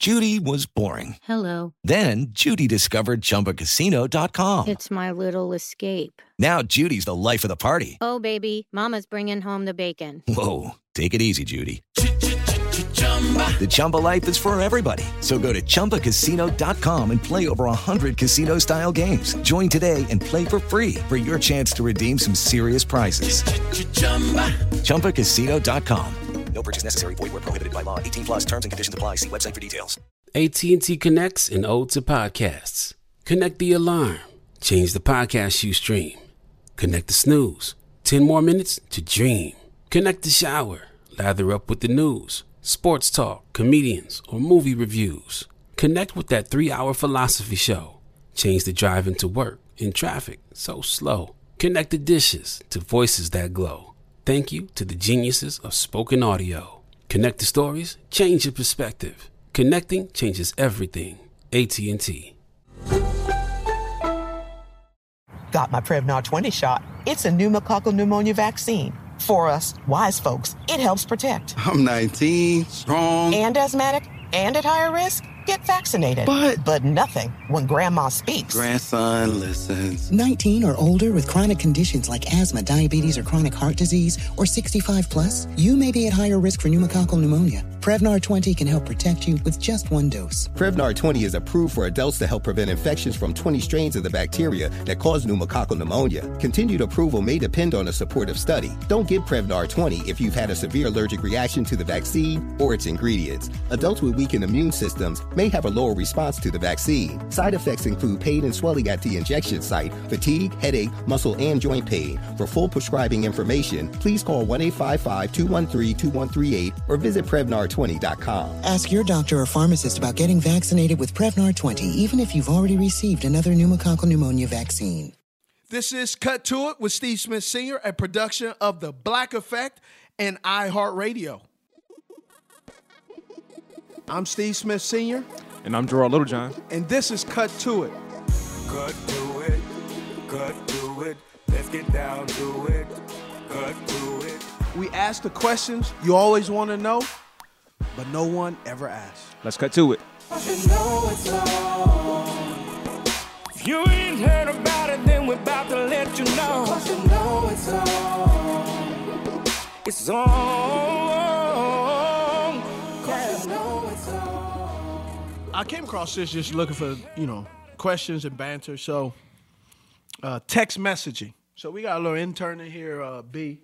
Judy was boring. Hello. Then Judy discovered ChumbaCasino.com. It's my little escape. Now Judy's the life of the party. Oh, baby, mama's bringing home the bacon. Whoa, take it easy, Judy. The Chumba life is for everybody. So go to ChumbaCasino.com and play over 100 casino-style games. Join today and play for free for your chance to redeem some serious prizes. ChumbaCasino.com. No purchase necessary. Void where prohibited by law. 18 plus terms and conditions apply. See website for details. AT&T connects an ode to podcasts. Connect the alarm. Change the podcast you stream. Connect the snooze. 10 more minutes to dream. Connect the shower. Lather up with the news, sports talk, comedians, or movie reviews. Connect with that 3-hour philosophy show. Change the drive into work in traffic so slow. Connect the dishes to voices that glow. Thank you to the geniuses of spoken audio. Connect the stories, change your perspective. Connecting changes everything. AT&T. Got my Prevnar 20 shot. It's a pneumococcal pneumonia vaccine. For us, wise folks, it helps protect. I'm 19, strong. And asthmatic, and at higher risk. Get vaccinated. But nothing when grandma speaks. Grandson listens. 19 or older with chronic conditions like asthma, diabetes, or chronic heart disease, or 65 plus, you may be at higher risk for pneumococcal pneumonia. Prevnar 20 can help protect you with just one dose. Prevnar 20 is approved for adults to help prevent infections from 20 strains of the bacteria that cause pneumococcal pneumonia. Continued approval may depend on a supportive study. Don't get Prevnar 20 if you've had a severe allergic reaction to the vaccine or its ingredients. Adults with weakened immune systems may have a lower response to the vaccine. Side effects include pain and swelling at the injection site, fatigue, headache, muscle, and joint pain. For full prescribing information, please call 1-855-213-2138 or visit Prevnar20.com. Ask your doctor or pharmacist about getting vaccinated with Prevnar 20, even if you've already received another pneumococcal pneumonia vaccine. This is Cut to It with Steve Smith Sr., a production of The Black Effect and iHeartRadio. I'm Steve Smith Sr. And I'm Gerard Littlejohn. And this is Cut to It. Cut to it, cut to it, let's get down to it, cut to it. We ask the questions you always want to know, but no one ever asks. Let's cut to it. You know it's on. If you ain't heard about it, then we're about to let you know. Cause you know it's on. It's on. Cause you know it's on. I came across this just looking for, questions and banter. So, text messaging. So we got a little intern in here, B.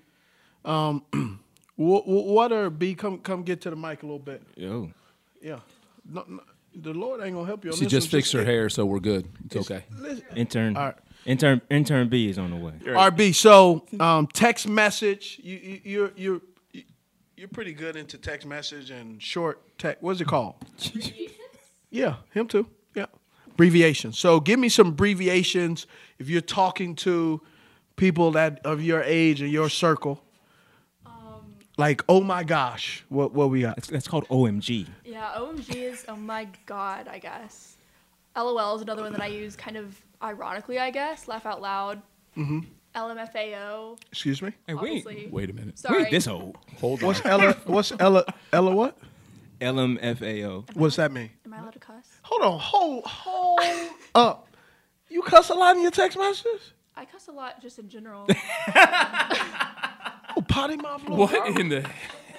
What are B? Come get to the mic a little bit. Yo. Yeah. No, the Lord ain't gonna help you on she this. Just fixed her hair, so we're good. It's okay. Intern. All right. Intern B is on the way. RB. So text message. You're pretty good into text message and short text. What's it called? Yeah, him too. Yeah. Abbreviations. So give me some abbreviations if you're talking to people that of your age and your circle. Like, oh my gosh, what we got? That's called OMG. Yeah, OMG is oh my god, I guess. LOL is another one that I use kind of ironically, I guess. Laugh out loud. Mm-hmm. LMFAO. Excuse me? Hey, wait a minute. Sorry. Wait, this old. Hold on. What's Ella what? LMFAO. What's that mean? Am I allowed to cuss? Hold on. Hold up. You cuss a lot in your text messages? I cuss a lot just in general. Oh, potty mouth. What in the?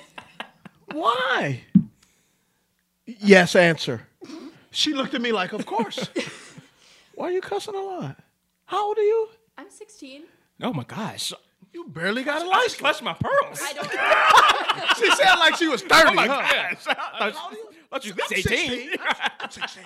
Why? Yes, answer. She looked at me like, of course. Why are you cussing a lot? How old are you? I'm 16. Oh my gosh. You barely got a license. Clutch my pearls. I don't. She sounded like she was 30. Oh my huh? gosh. I thought you was 18. I'm 16.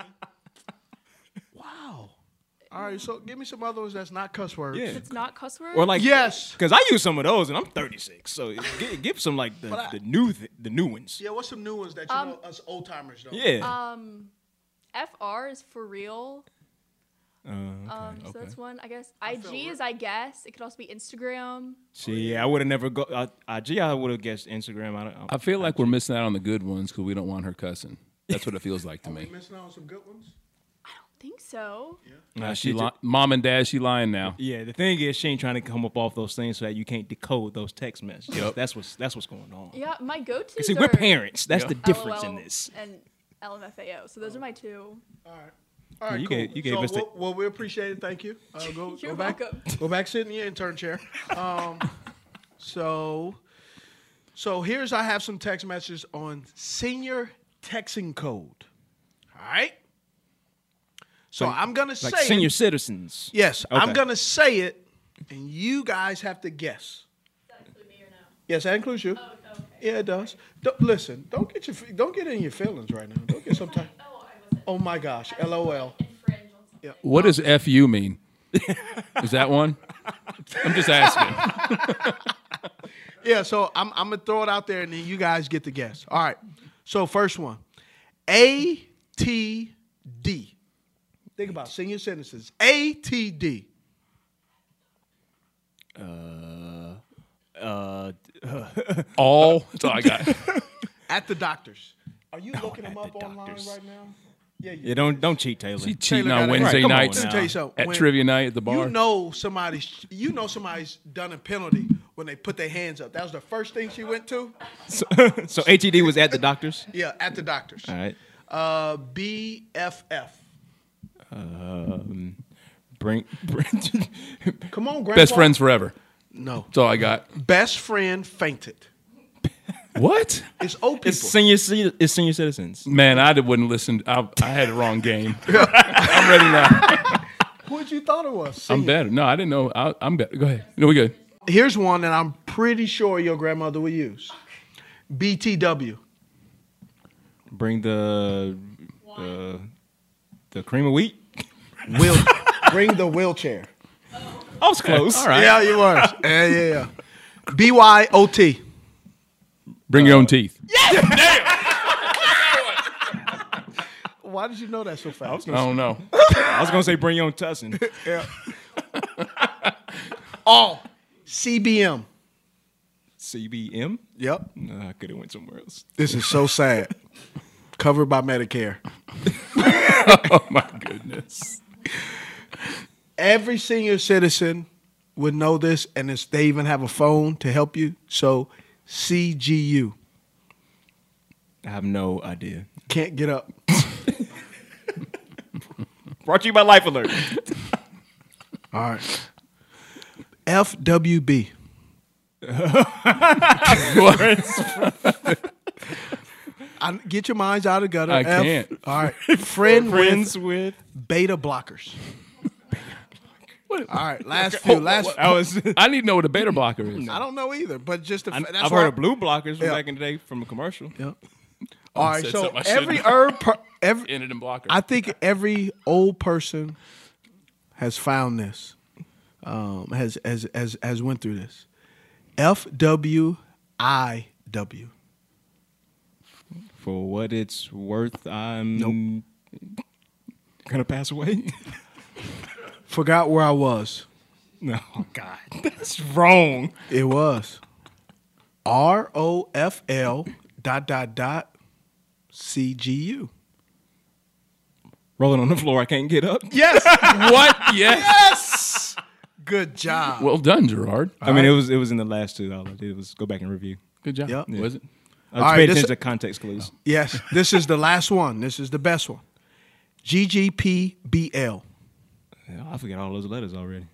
Wow. All right, so give me some other ones that's not cuss words. Yeah. It's not cuss words? Or like yes, because I use some of those and I'm 36. So give some like the new ones. Yeah, what's some new ones that you know us old timers don't? Yeah. FR is for real. Okay. So that's one, I guess. IG is I guess. It could also be Instagram. See, I would have never go. IG, I would have guessed Instagram. I feel like we're missing out on the good ones because we don't want her cussing. That's what it feels like to me. Missing out on some good ones. I don't think so. Yeah. Mom and Dad, she lying now. Yeah, the thing is, she ain't trying to come up off those things so that you can't decode those text messages. Yep. That's what's going on. Yeah, my go-to. See, we're parents. That's the difference LOL in this. And LMFAO. So those are my two. All right, you cool. gave us the... Well, we appreciate it. Thank you. You're go back. welcome. Go back, sit in your intern chair. So I have some text messages on senior texting code. All right. So I'm gonna say senior citizens. Yes, Okay. I'm gonna say it, and you guys have to guess. Does that include me or no? Yes, that includes you. Oh, okay. Yeah, it does. Listen, don't get in your feelings right now. Don't get some time. Oh my gosh, LOL. Yeah. What does FU mean? Is that one? I'm just asking. Yeah, so I'm gonna throw it out there, and then you guys get to guess. All right. So first one, ATD. Think about senior citizens. ATD. All. That's all I got. At the doctors. Are you looking them up online right now? Yeah, don't cheat, Taylor. She cheating Taylor on got it. Wednesday Come on nights now. Let me tell you something. at When trivia night at the bar. You know somebody's done a penalty when they put their hands up. That was the first thing she went to. So ATD was at the doctor's? Yeah, at the doctor's. All right. BFF. Bring Come on, Grandpa. Best friends forever. No. That's all I got. Best friend fainted. What? It's old people. It's senior citizens. Man, I wouldn't listen. I had the wrong game. I'm ready now. What you thought it was? I'm better. No, I didn't know. I'm better. Go ahead. No, we good. Here's one that I'm pretty sure your grandmother would use. BTW. Bring the cream of wheat. Bring the wheelchair. I was close. All right. Yeah, you were. Yeah. BYOT. Bring your own teeth. Why did you know that so fast? I don't know. I was gonna say bring your own tussin. Yeah. Oh, CBM. CBM? Yep. No, I could have went somewhere else. This is so sad. Covered by Medicare. Oh my goodness. Every senior citizen would know this, and they even have a phone to help you. So, CGU. I have no idea. Can't get up. Brought to you by Life Alert. All right. FWB. Get your minds out of the gutter. I can't. All right. Friends with beta blockers. All right. Last Oh, few. I need to know what a beta blocker is. I don't know either, but just that's I've why heard of blue blockers from Yeah. back in the day from a commercial. Yeah. All right. said So something I every shouldn't Ended in blocker. I think every old person has found this, has went through this. FWIW. For what it's worth, I'm gonna pass away. Forgot where I was. No, God, that's wrong. It was ROFL ... CGU. Rolling on the floor, I can't get up. Yes. What? Yes. Yes. Good job. Well done, Gerard. I mean, it was in the last two. All I did was go back and review. Good job. Yep. Was it? I All right, paid this- attention to context clues. Yes. This is the last one. This is the best one. GGPBL. Yeah, I forget all those letters already.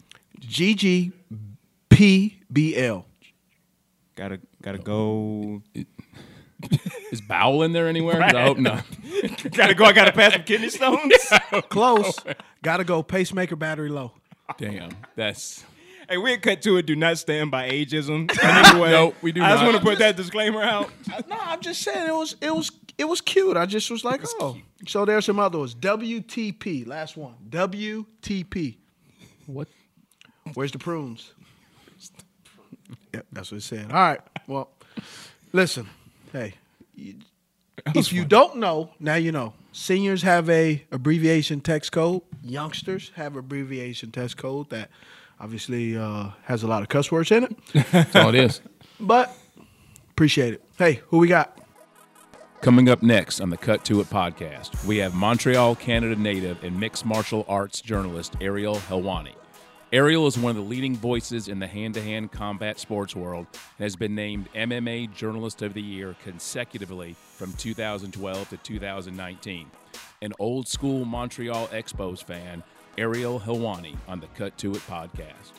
GGPBL. Gotta go. Is bowel in there anywhere? I hope not. Gotta go. I gotta pass some kidney stones. Close. Gotta go. Pacemaker battery low. Damn. That's. Hey, we had cut to it. Do not stand by ageism. Anyway, No, we do I just not. want to put that disclaimer out. No, I'm just saying it was cute. I just was like, oh. So there's some other ones. WTP. Last one. WTP. What? Where's the prunes? Yep, that's what it said. All right. Well, listen. Hey, if you don't know, now you know. Seniors have a abbreviation text code. Youngsters have abbreviation text code that obviously has a lot of cuss words in it. That's all it is. But appreciate it. Hey, who we got? Coming up next on the Cut To It podcast, we have Montreal, Canada native and mixed martial arts journalist Ariel Helwani. Ariel is one of the leading voices in the hand-to-hand combat sports world and has been named MMA Journalist of the Year consecutively from 2012 to 2019. An old-school Montreal Expos fan, Ariel Helwani on the Cut To It podcast.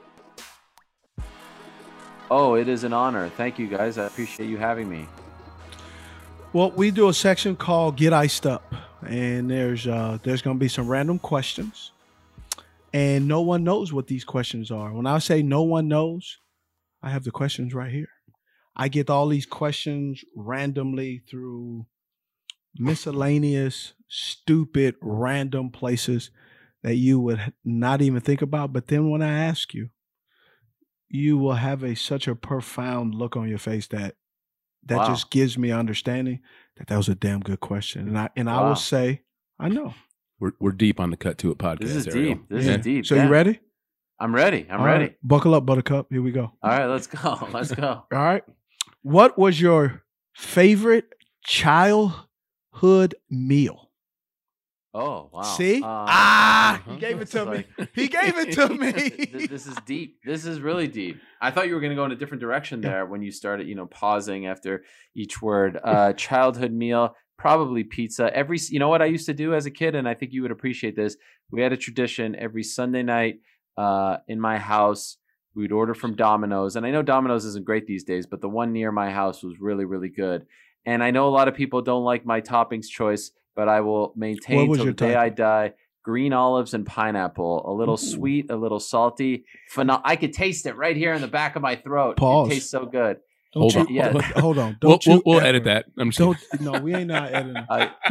Oh, it is an honor. Thank you, guys. I appreciate you having me. Well, we do a section called Get Iced Up, and there's going to be some random questions, and no one knows what these questions are. When I say no one knows, I have the questions right here. I get all these questions randomly through miscellaneous, stupid, random places that you would not even think about. But then when I ask you, you will have such a profound look on your face that Wow. just gives me understanding that was a damn good question. And I will say, I know. We're deep on the Cut To It podcast. This is Ariel. deep. This is deep. So yeah. you ready? I'm ready. I'm All ready. right. Buckle up, Buttercup. Here we go. All right, let's go. Let's go. All right. What was your favorite childhood meal? Oh, wow. See? He gave it to me. He gave it to me. This is deep. This is really deep. I thought you were going to go in a different direction there when you started, pausing after each word. Childhood meal, probably pizza. You know what I used to do as a kid, and I think you would appreciate this. We had a tradition every Sunday night in my house. We'd order from Domino's, and I know Domino's isn't great these days, but the one near my house was really, really good. And I know a lot of people don't like my toppings choice, but I will maintain till the day I die. Green olives and pineapple, a little sweet, a little salty. I could taste it right here in the back of my throat. Pause. It tastes so good. Hold on. We'll edit that. I'm just kidding. No, we ain't not editing.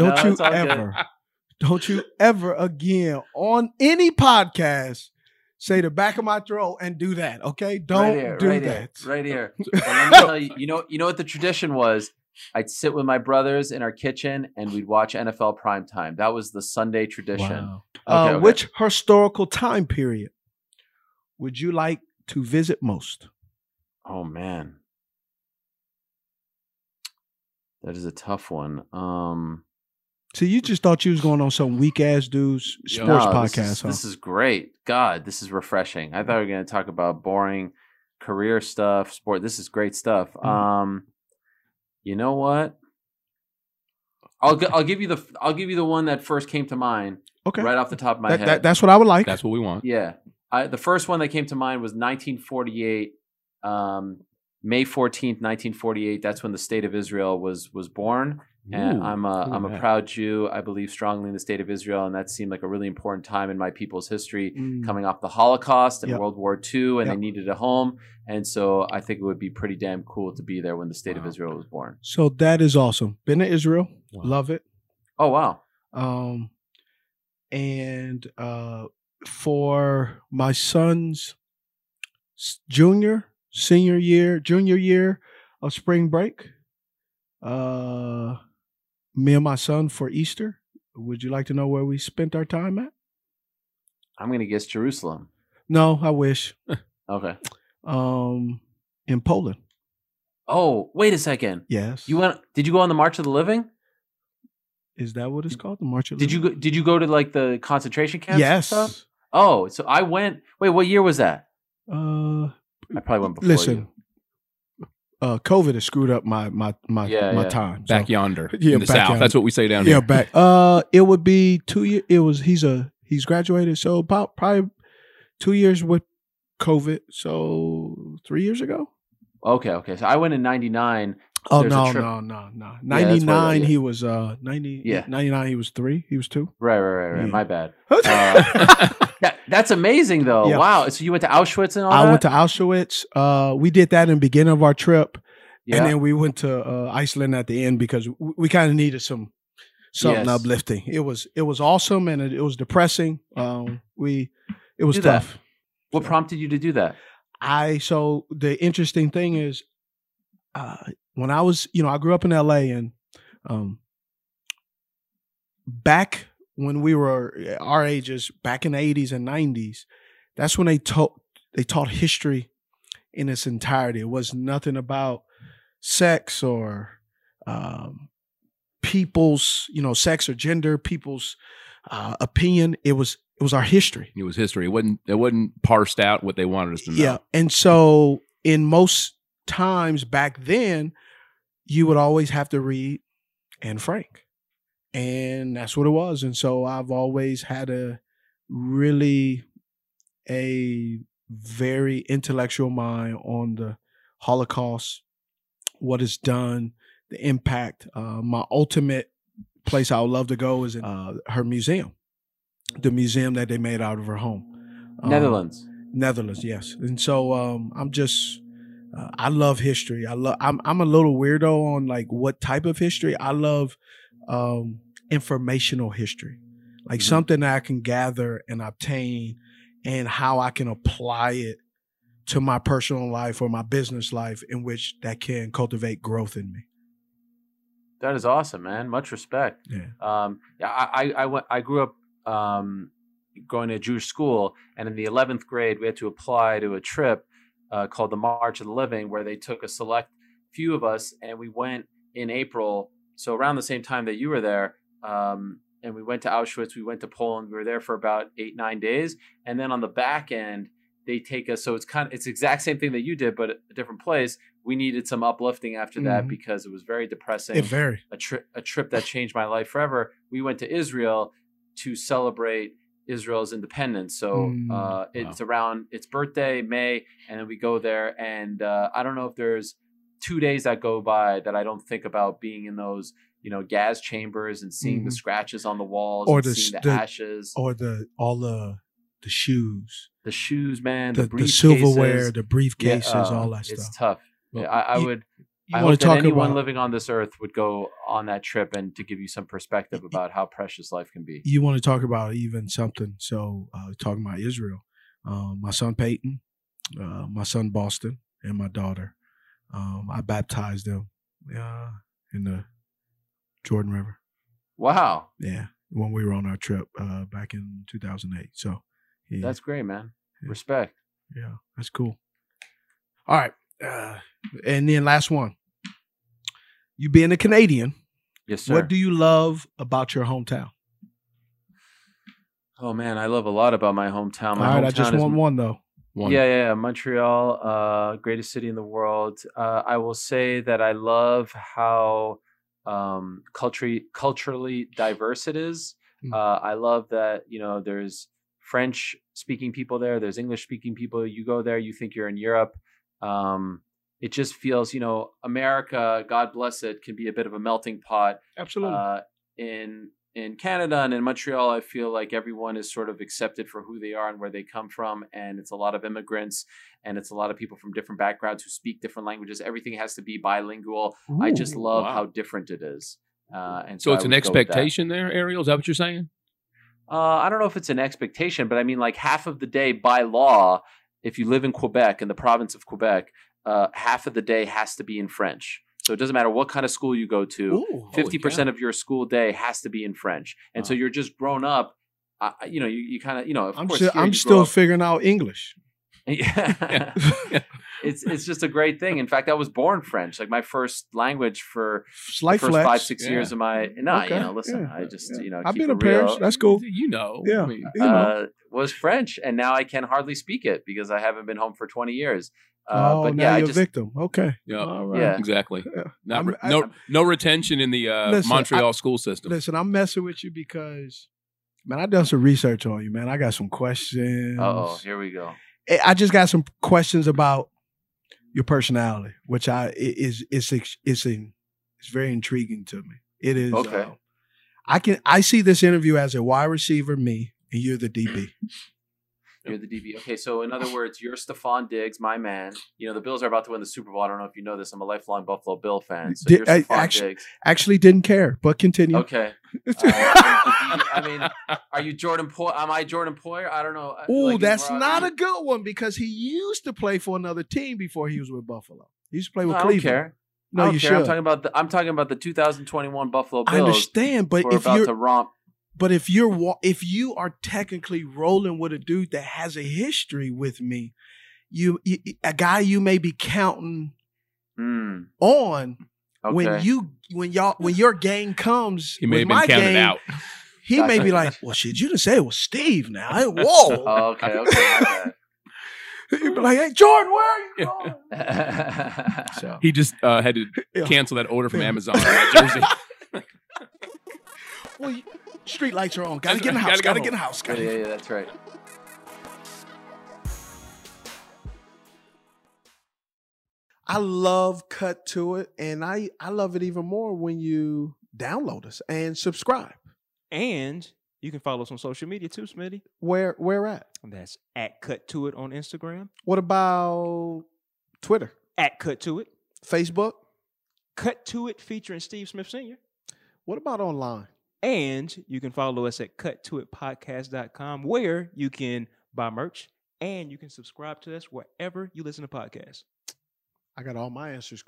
Don't you ever again on any podcast say the back of my throat and do that. Okay, don't do that. Right here. And let me tell you, you know what the tradition was. I'd sit with my brothers in our kitchen and we'd watch NFL primetime. That was the Sunday tradition. Wow. Okay. Which historical time period would you like to visit most? Oh, man. That is a tough one. So you just thought you was going on some weak-ass dude's sports podcast, This is great. God, this is refreshing. I thought we were going to talk about boring career stuff, sport. This is great stuff. You know what? I'll give you the one that first came to mind. Okay. Right off the top of my head. That's what I would like. That's what we want. Yeah. The first one that came to mind was 1948. May 14th, 1948. That's when the state of Israel was born. And Ooh, I'm a proud Jew. I believe strongly in the state of Israel, and that seemed like a really important time in my people's history, coming off the Holocaust and World War II, and they needed a home. And so I think it would be pretty damn cool to be there when the state of Israel was born. So that is awesome. Been to Israel, love it. Oh wow. And for my son's junior year of spring break, me and my son for Easter. Would you like to know where we spent our time at? I'm going to guess Jerusalem. No, I wish. Okay. In Poland. Oh, wait a second. Yes. Did you go on the March of the Living? Is that what it's called? The March of the Living? Did you go to like the concentration camps? Yes. And stuff? Oh, so I went. Wait, what year was that? I probably went before you. COVID has screwed up my time. Back yonder in the South. Yonder. That's what we say down here. Yeah, back. It would be 2 years. He's graduated, so about probably 2 years with COVID. So 3 years ago. Okay. So I went in 99. Oh, no. 99, he was 90. Yeah. 99, he was 3. He was 2. Right. Yeah. My bad. That's amazing, though. Yeah. Wow. So you went to Auschwitz and all that? I went to Auschwitz. We did that in the beginning of our trip. Yeah. And then we went to Iceland at the end because we kind of needed something uplifting. It was awesome and it was depressing. It was tough. What prompted you to do that? So the interesting thing is, when I was, I grew up in LA, and back when we were our ages, back in the 80s and 90s, that's when they taught history in its entirety. It was nothing about sex or people's, sex or gender, people's opinion. It was It was our history. It was history. It wasn't parsed out what they wanted us to know. Yeah. And so in most times back then, you would always have to read Anne Frank. And that's what it was. And so I've always had a very intellectual mind on the Holocaust, what it's done, the impact. My ultimate place I would love to go is in her museum, the museum that they made out of her home. Netherlands, yes. And so I love history. I'm a little weirdo on like what type of history. I love informational history, like something that I can gather and obtain, and how I can apply it to my personal life or my business life, in which that can cultivate growth in me. That is awesome, man. Much respect. Yeah. I grew up going to a Jewish school, and in the 11th grade, we had to apply to a trip called the March of the Living, where they took a select few of us, and we went in April. So around the same time that you were there, and we went to Auschwitz, we went to Poland. We were there for about 8-9 days, and then on the back end, they take us. So it's the exact same thing that you did, but a different place. We needed some uplifting after that because it was very depressing. A trip that changed my life forever. We went to Israel to celebrate Israel's independence. So it's around its birthday, May, and then we go there. And I don't know if there's 2 days that go by that I don't think about being in those, gas chambers and seeing the scratches on the walls, or seeing the ashes, or all the shoes. The shoes, man. The silverware, the briefcases, all that stuff. It's tough. Well, I hope that anyone living on this earth would go on that trip, and to give you some perspective about how precious life can be. You want to talk about even something. So talking about Israel, my son Peyton, my son Boston, and my daughter, I baptized them in the Jordan River. Wow. Yeah. When we were on our trip back in 2008. So yeah. That's great, man. Respect. Yeah, that's cool. All right. And then last one. You being a Canadian. Yes, sir. What do you love about your hometown? Oh, man, I love a lot about my hometown. All right, I just want one, though. Yeah. Montreal, greatest city in the world. I will say that I love how culturally diverse it is. I love that, there's French speaking people there. There's English speaking people. You go there, you think you're in Europe. It just feels, America, God bless it, can be a bit of a melting pot. Absolutely. In Canada and in Montreal, I feel like everyone is sort of accepted for who they are and where they come from. And it's a lot of immigrants, and it's a lot of people from different backgrounds who speak different languages. Everything has to be bilingual. I just love how different it is. And so it's an expectation there, Ariel? Is that what you're saying? I don't know if it's an expectation, but I mean, like half of the day by law, if you live in Quebec, in the province of Quebec, half of the day has to be in French. So it doesn't matter what kind of school you go to, 50% of your school day has to be in French. And so you're just grown up, you kind of, of course. I'm still figuring out English. Yeah. It's just a great thing. In fact, I was born French. Like my first language for the first 5-6 years of my I just I've been a Paris. That's cool. Was French, and now I can hardly speak it because I haven't been home for 20 years. But now you're a victim. Okay. Yeah. All right. Yeah. Exactly. No retention in the Montreal school system. Listen, I'm messing with you because, man, I done some research on you, man. I got some questions. Oh, here we go. I just got some questions about your personality, which it's very intriguing to me. It is. Okay. I see this interview as a wide receiver, me, and you're the DB. You're the DB. Okay, so in other words, you're Stephon Diggs, my man. The Bills are about to win the Super Bowl. I don't know if you know this. I'm a lifelong Buffalo Bill fan. So you're Stephon Diggs. Actually didn't care, but continue. Okay. I mean, are you Jordan Poyer? Am I Jordan Poyer? I don't know. Oh, that's not a good one because he used to play for another team before he was with Buffalo. He used to play with Cleveland. I don't care. No, you should. I'm talking about the 2021 Buffalo Bills. I understand, but if you're about to romp. But if you are technically rolling with a dude that has a history with me, a guy you may be counting on when your game comes. He may have been counted out. He may be like, well, shit, you didn't say it was Steve now. Whoa. Oh, okay. My bad. He'd be like, hey, Jordan, where are you going? So. He just had to cancel that order from Amazon in that jersey. Well, street lights are on. Got to get in the house. Got to get in the house. Yeah, that's right. I love Cut to It, and I love it even more when you download us and subscribe. And you can follow us on social media too, Smitty. Where at? That's at Cut To It on Instagram. What about Twitter? At Cut To It. Facebook? Cut To It featuring Steve Smith Sr. What about online? And you can follow us at cuttoitpodcast.com, where you can buy merch and you can subscribe to us wherever you listen to podcasts. I got all my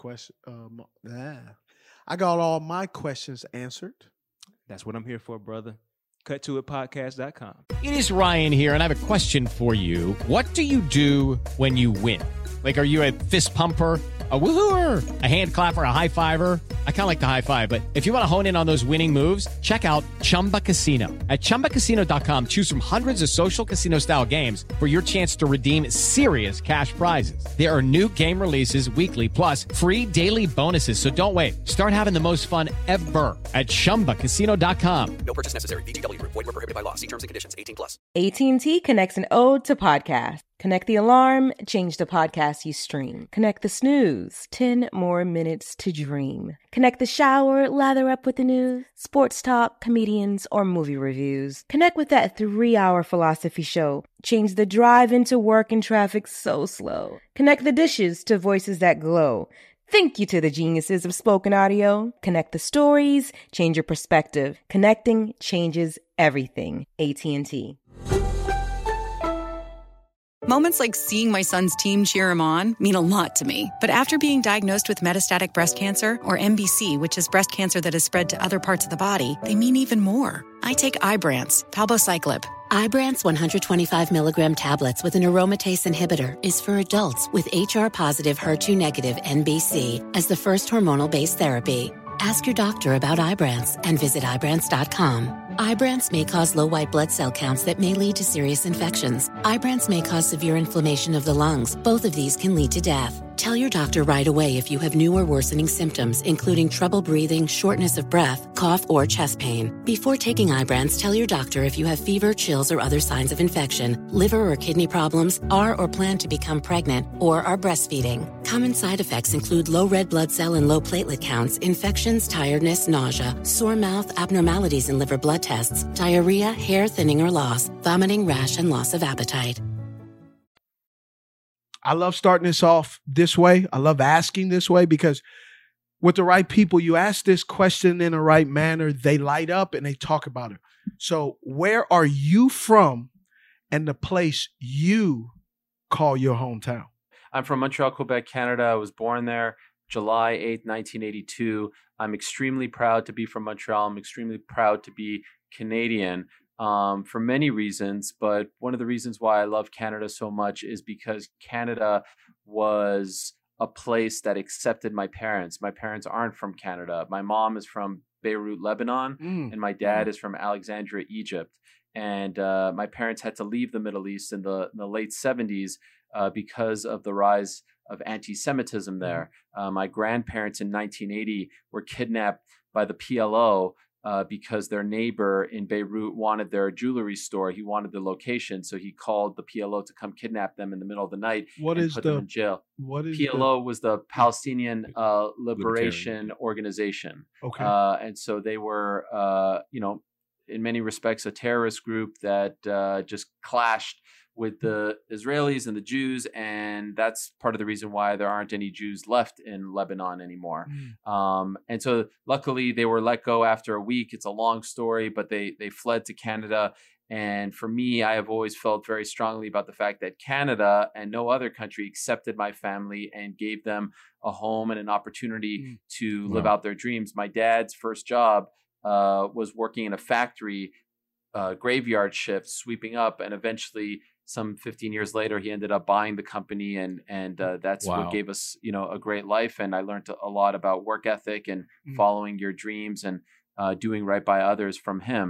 I got all my questions answered. That's what I'm here for, brother. Cuttoitpodcast.com. It is Ryan here, and I have a question for you. What do you do when you win? Like, are you a fist pumper, a woohooer, a hand clapper, a high fiver? I kind of like the high five, but if you want to hone in on those winning moves, check out Chumba Casino. At ChumbaCasino.com, choose from hundreds of social casino-style games for your chance to redeem serious cash prizes. There are new game releases weekly, plus free daily bonuses, so don't wait. Start having the most fun ever at ChumbaCasino.com. No purchase necessary. VGW. Void where prohibited by law. See terms and conditions. 18+. AT&T connects an ode to podcast. Connect the alarm, change the podcast you stream. Connect the snooze, 10 more minutes to dream. Connect the shower, lather up with the news, sports talk, comedians, or movie reviews. Connect with that 3-hour philosophy show. Change the drive into work and traffic so slow. Connect the dishes to voices that glow. Thank you to the geniuses of spoken audio. Connect the stories, change your perspective. Connecting changes everything. AT&T. Moments like seeing my son's team cheer him on mean a lot to me. But after being diagnosed with metastatic breast cancer, or MBC, which is breast cancer that has spread to other parts of the body, they mean even more. I take Ibrance, palbociclib. Ibrance 125 milligram tablets with an aromatase inhibitor is for adults with HR-positive, HER2-negative MBC as the first hormonal-based therapy. Ask your doctor about Ibrance and visit Ibrance.com. Ibrance may cause low white blood cell counts that may lead to serious infections. Ibrance may cause severe inflammation of the lungs. Both of these can lead to death. Tell your doctor right away if you have new or worsening symptoms, including trouble breathing, shortness of breath, cough, or chest pain. Before taking Ibrance, tell your doctor if you have fever, chills, or other signs of infection, liver or kidney problems, are or plan to become pregnant, or are breastfeeding. Common side effects include low red blood cell and low platelet counts, infections, tiredness, nausea, sore mouth, abnormalities in liver blood tests, diarrhea, hair thinning or loss, vomiting, rash, and loss of appetite. I love starting this off this way. I love asking this way because with the right people, you ask this question in the right manner, they light up and they talk about it. So where are you from and the place you call your hometown? I'm from Montreal, Quebec, Canada. I was born there July 8th, 1982. I'm extremely proud to be from Montreal. I'm extremely proud to be Canadian. For many reasons, but one of the reasons why I love Canada so much is because Canada was a place that accepted my parents. My parents aren't from Canada. My mom is from Beirut, Lebanon, and my dad is from Alexandria, Egypt. And my parents had to leave the Middle East in the late 70s because of the rise of anti-Semitism there. My grandparents in 1980 were kidnapped by the PLO because their neighbor in Beirut wanted their jewelry store. He wanted the location, so he called the PLO to come kidnap them in the middle of the night and put them in jail. What is PLO was the Palestinian Liberation Organization. Okay. And so they were, in many respects, a terrorist group that just clashed with the Israelis and the Jews, and that's part of the reason why there aren't any Jews left in Lebanon anymore. And so luckily they were let go after a week. It's a long story, but they fled to Canada. And for me, I have always felt very strongly about the fact that Canada and no other country accepted my family and gave them a home and an opportunity to live out their dreams. My dad's first job was working in a factory, graveyard shift, sweeping up, and eventually some 15 years later, he ended up buying the company, and that's what gave us, a great life. And I learned a lot about work ethic and following your dreams and doing right by others from him.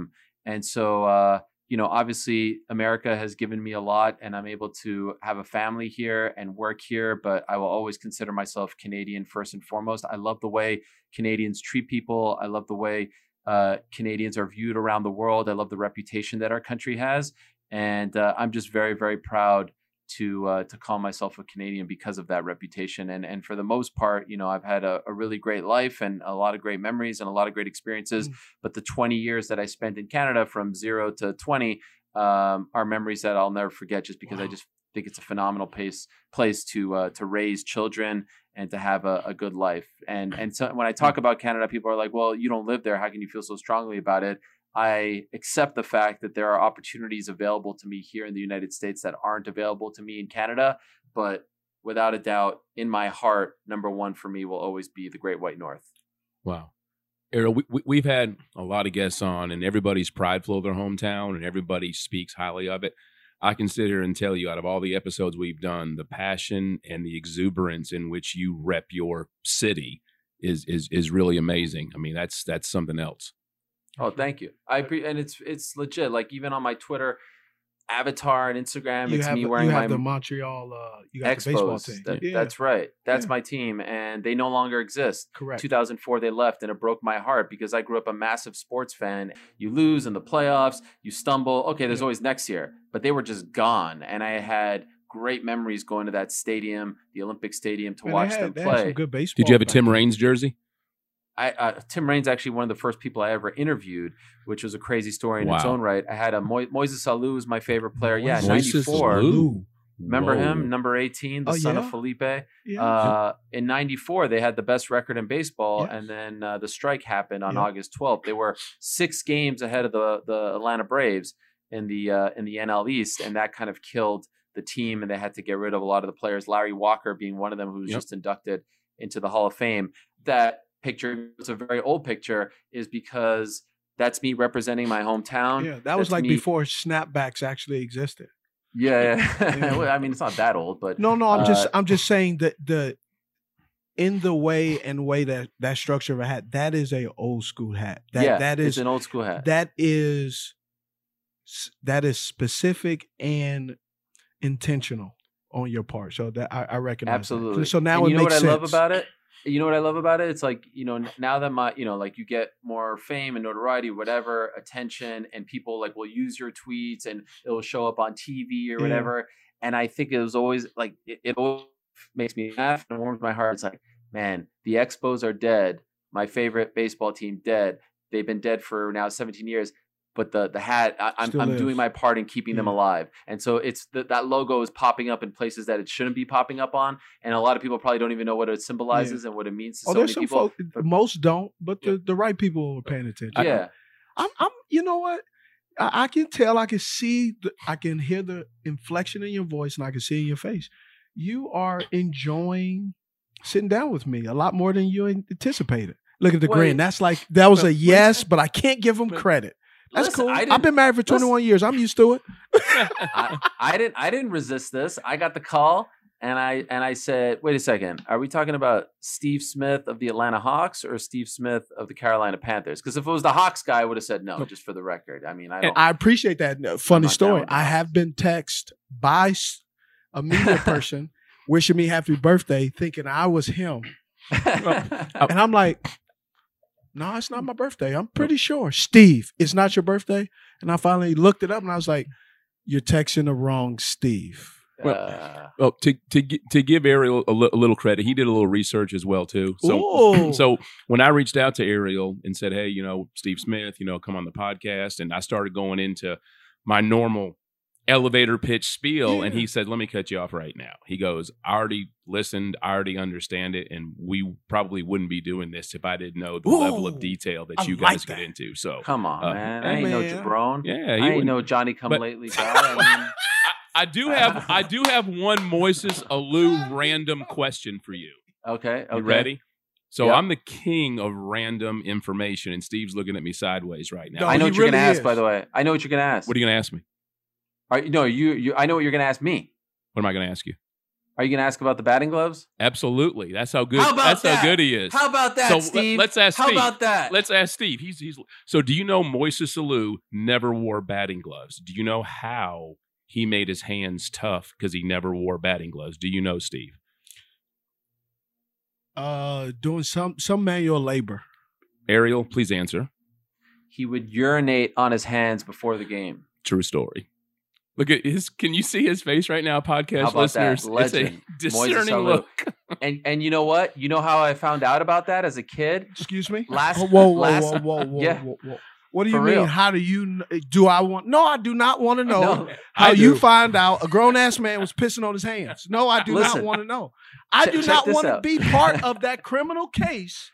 And so, obviously America has given me a lot, and I'm able to have a family here and work here, but I will always consider myself Canadian first and foremost. I love the way Canadians treat people. I love the way Canadians are viewed around the world. I love the reputation that our country has. And I'm just very, very proud to call myself a Canadian because of that reputation. And for the most part, I've had a really great life and a lot of great memories and a lot of great experiences. But the 20 years that I spent in Canada from 0 to 20 are memories that I'll never forget, just because I just think it's a phenomenal place to raise children and to have a good life. And so when I talk about Canada, people are like, well, you don't live there. How can you feel so strongly about it? I accept the fact that there are opportunities available to me here in the United States that aren't available to me in Canada. But without a doubt, in my heart, number one for me will always be the Great White North. Wow. Ariel, we've had a lot of guests on, and everybody's prideful of their hometown, and everybody speaks highly of it. I can sit here and tell you, out of all the episodes we've done, the passion and the exuberance in which you rep your city is really amazing. I mean, that's something else. Oh, thank you. And it's legit. Like, even on my Twitter avatar and Instagram, it's me wearing my the Montreal you got Expos. the baseball team. That's right. That's my team, and they no longer exist. Correct. 2004 they left, and it broke my heart because I grew up a massive sports fan. You lose in the playoffs, you stumble. Okay, there's always next year, but they were just gone, and I had great memories going to that stadium, the Olympic Stadium, to watch them play. Some good baseball. Did you have a Tim Raines jersey? Tim Raines actually one of the first people I ever interviewed, which was a crazy story in its own right. I had a Moises Alou was my favorite player. Yeah, Moises 94. Alou. Remember Whoa. him, number 18, the son of Felipe. Yeah. In 94, they had the best record in baseball, and then the strike happened on August 12th. They were 6 games ahead of the Atlanta Braves in the NL East, and that kind of killed the team, and they had to get rid of a lot of the players. Larry Walker being one of them, who was just inducted into the Hall of Fame. That picture, it's a very old picture, is because that's me representing my hometown. Yeah, that was like before snapbacks actually existed. Yeah. I mean, it's not that old, but no, I'm just saying that in the way that structure of a hat, that is a old school hat. That is it's an old school hat. That is specific and intentional on your part. So that I recognize. Absolutely. That. So now and it you know makes what sense. I love about it? You know what I love about it? It's like, now that like you get more fame and notoriety, whatever, attention, and people like will use your tweets and it will show up on TV or whatever. And I think it was always like, it always makes me laugh and warms my heart. It's like, man, the Expos are dead. My favorite baseball team dead. They've been dead for now 17 years. But the hat, I'm doing my part in keeping them alive. And so it's that logo is popping up in places that it shouldn't be popping up on. And a lot of people probably don't even know what it symbolizes and what it means to so many people. Most don't, but the right people are paying attention. Yeah. I'm you know what? I can tell, I can see, I can hear the inflection in your voice, and I can see in your face. You are enjoying sitting down with me a lot more than you anticipated. Look at the grin. That's like, that was a yes, but I can't give him credit. That's cool. I've been married for 21 years. I'm used to it. I didn't resist this. I got the call, and I said, "Wait a second. Are we talking about Steve Smith of the Atlanta Hawks or Steve Smith of the Carolina Panthers?" Because if it was the Hawks guy, I would have said no, just for the record. I mean, I appreciate that. Funny story. I have been texted by a media person wishing me happy birthday, thinking I was him, and I'm like, no, it's not my birthday. I'm pretty sure. Steve, it's not your birthday. And I finally looked it up, and I was like, you're texting the wrong Steve. Well, to give Ariel a little credit, he did a little research as well too. So when I reached out to Ariel and said, "Hey, Steve Smith, come on the podcast," and I started going into my normal elevator pitch spiel, and he said, "Let me cut you off right now." He goes, "I already listened, I already understand it, and we probably wouldn't be doing this if I didn't know the level of detail that you guys get into." So come on, man, I ain't no jabron. Yeah, I ain't no Johnny Come Lately guy. I mean, I do have one Moises Alou random question for you. Okay. You ready? So I'm the king of random information, and Steve's looking at me sideways right now. No, I know what you're gonna ask. By the way, I know what you're gonna ask. What are you gonna ask me? I know what you're going to ask me. What am I going to ask you? Are you going to ask about the batting gloves? Absolutely. That's how good. How about how good he is. How about that, so Steve? Let's ask How Steve. about that? Let's ask Steve. He's. So, do you know Moises Alou never wore batting gloves? Do you know how he made his hands tough because he never wore batting gloves? Do you know, Steve? Doing some manual labor. Ariel, please answer. He would urinate on his hands before the game. True story. Look at his. Can you see his face right now, podcast How about listeners? that? Legend. It's a Moises discerning Alou. look. And you know what? You know how I found out about that as a kid? Excuse me? Whoa. Yeah. What do you For mean? real. How do you? Do I want? No, I do not want to know No, how I you do. find out a grown ass man was pissing on his hands. No, I do not Listen. want to know. I do Check not this want to out. be part of that criminal case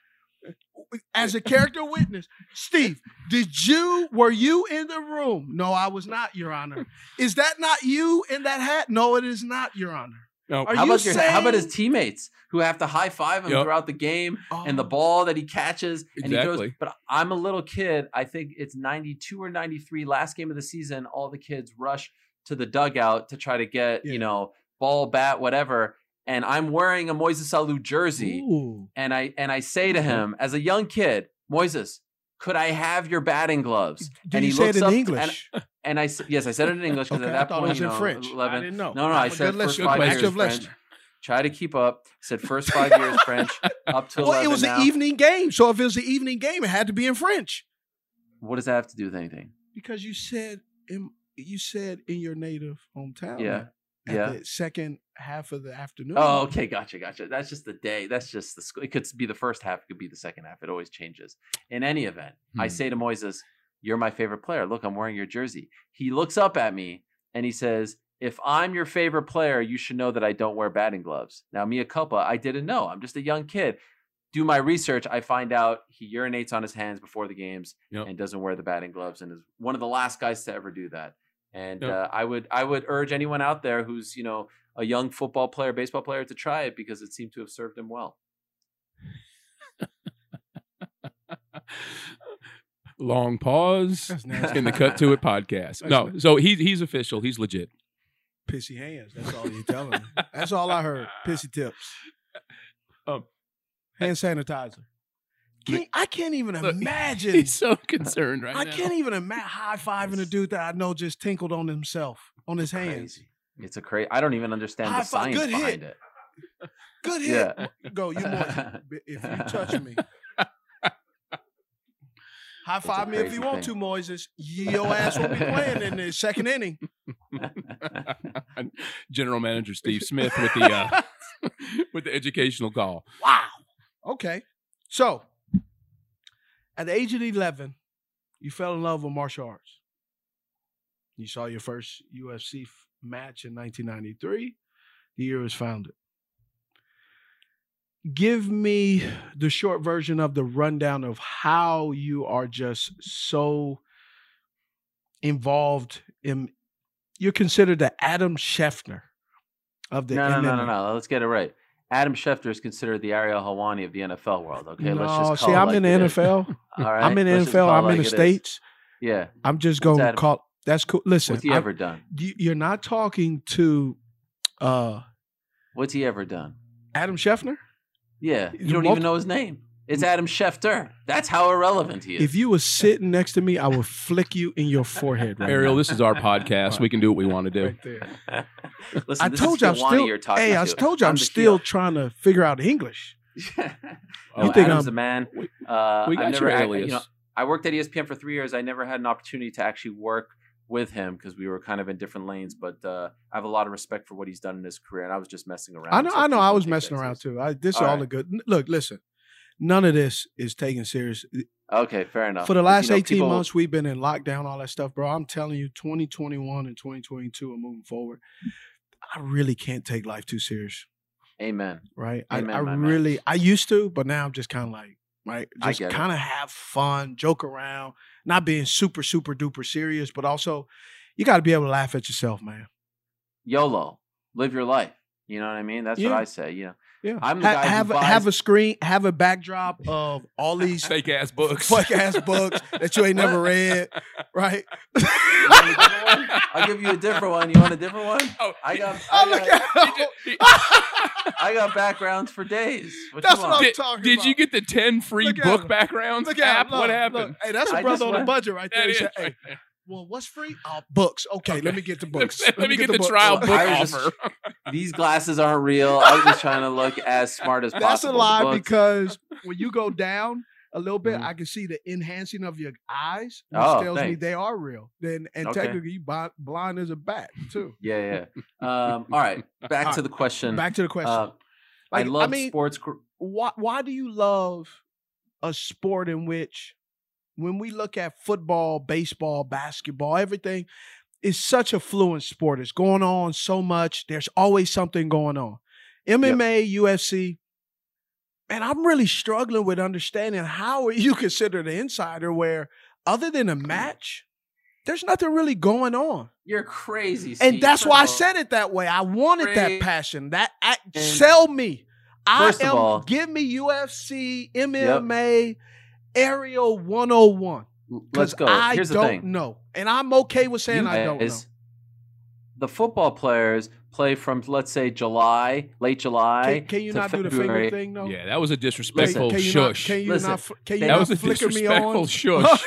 as a character witness. Steve, were you in the room? No, I was not, Your Honor. Is that not you in that hat? No, it is not, Your Honor. No. Are How you about saying? how about his teammates who have to high five him Yep. throughout the game and the ball that he catches and he Exactly. throws? But I'm a little kid. I think it's 92 or 93, last game of the season. All the kids rush to the dugout to try to get ball, bat, whatever. And I'm wearing a Moises Alou jersey, Ooh. and I say to him as a young kid, Moises, could I have your batting gloves? Did and you he say looks it in up English? And I said I said it in English because Okay, at I that thought it point, was in French. 11. I didn't know. No, I'm I a said good first listener. 5 years Active French. listener. Try to keep up. Said first 5 years French, up to 11 Well, it was now. an evening game, so if it was an evening game, it had to be in French. What does that have to do with anything? Because you said in your native hometown. Yeah. At Yeah. the second half of the afternoon. Oh, okay, gotcha. That's just the day. That's just the school. It could be the first half. It could be the second half. It always changes. In any event, I say to Moises, "You're my favorite player. Look, I'm wearing your jersey." He looks up at me and he says, "If I'm your favorite player, you should know that I don't wear batting gloves." Now, mea culpa, I didn't know. I'm just a young kid. Do my research. I find out he urinates on his hands before the games and doesn't wear the batting gloves, and is one of the last guys to ever do that. And I would urge anyone out there who's a young football player, baseball player, to try it because it seemed to have served him well. Long pause in the Cut to It podcast. No, so he's official. He's legit. Pissy hands. That's all you're telling me. That's all I heard. Pissy tips. Hand sanitizer. I can't even imagine. He's so concerned right now. I can't even imagine high-fiving a dude that I know just tinkled on himself, on his hands. Crazy. It's a crazy. I don't even understand the High five. science Good behind hit. it. Good hit. Yeah. Go, you more. If you touch me. High five me if crazy you want thing. to, Moises. Your ass won't be playing in the second inning. General Manager Steve Smith with the with the educational call. Wow. Okay. So, at the age of 11, you fell in love with martial arts. You saw your first UFC match in 1993, the year it was founded. Give me the short version of the rundown of how you are just so involved in. You're considered the Adam Schefter of the MMA. No. Let's get it right. Adam Schefter is considered the Ariel Helwani of the NFL world. Okay, let's No, just call see, it I'm like in the it is. NFL. All right, I'm in the let's just NFL. call it I'm like in the it is. States. Yeah, I'm just What's going to Adam- call. That's cool. Listen, What's he ever done? You're not talking to What's he ever done? Adam Schefter? Yeah, you don't even know his name. It's Adam Schefter. That's how irrelevant he is. If you were sitting next to me, I would flick you in your forehead right Ariel, now. this is our podcast. We can do what we want to do. Listen, I this told is you I'm Helwani still. you're talking Hey, I to. told you I'm the still heel. trying to figure out English. Oh, You think Adam's I'm- a man. we I've got never, your I, alias. I worked at ESPN for 3 years. I never had an opportunity to actually work with him because we were kind of in different lanes. But I have a lot of respect for what he's done in his career, and I was just messing around. I know. so I know. please I don't was take messing that around seriously. too. This is All all right. the good. Look, listen. None of this is taken serious. Okay, fair enough. For the 'Cause, last 18 people- months, we've been in lockdown, all that stuff, bro. I'm telling you, 2021 and 2022 are moving forward. I really can't take life too serious, Amen. right? Amen, I my man. really, I used to, but now I'm just kind of like, right? I Just get it. kind of have fun, joke around, not being super, super duper serious, but also you got to be able to laugh at yourself, man. YOLO, live your life. You know what I mean? That's Yeah. what I say. Yeah. I'm the guy who buys have a screen, have a backdrop of all these fake ass books that you ain't never read, right? I'll give you a different one. You want a different one? Oh, I got backgrounds for days. That's what I'm talking about. Did you get the 10 free book backgrounds app? What happened? Hey, that's a brother on a budget right there. That He is said, right hey, well, what's free? Books. Okay, let me get the books. Let me get the trial book offer. These glasses aren't real. I was just trying to look as smart as That's possible. a lie The books- because when you go down a little bit, Mhm. I can see the enhancing of your eyes, which Oh, tells me thanks. they are real. And Okay. technically, you blind as a bat too. Yeah. All right. Back All to right, the question. Back to the question. I love mean, sports. Why do you love a sport in which, when we look at football, baseball, basketball, everything is such a fluent sport. It's going on so much. There's always something going on. MMA, UFC, man, I'm really struggling with understanding how are you considered an insider where, other than a match, there's nothing really going on. You're crazy, Steve. And that's First why I of all, said it that way. I wanted that Crazy. passion. And- Sell me. First of all- Give me UFC, MMA, Aerial 101. Let's go. I Here's the don't thing. know. And I'm okay with saying I don't know. The football players play from, let's say, late July. Can you to not do the February. finger thing, though? Yeah, that was a disrespectful Can you shush. that was a flicker me disrespectful on? shush.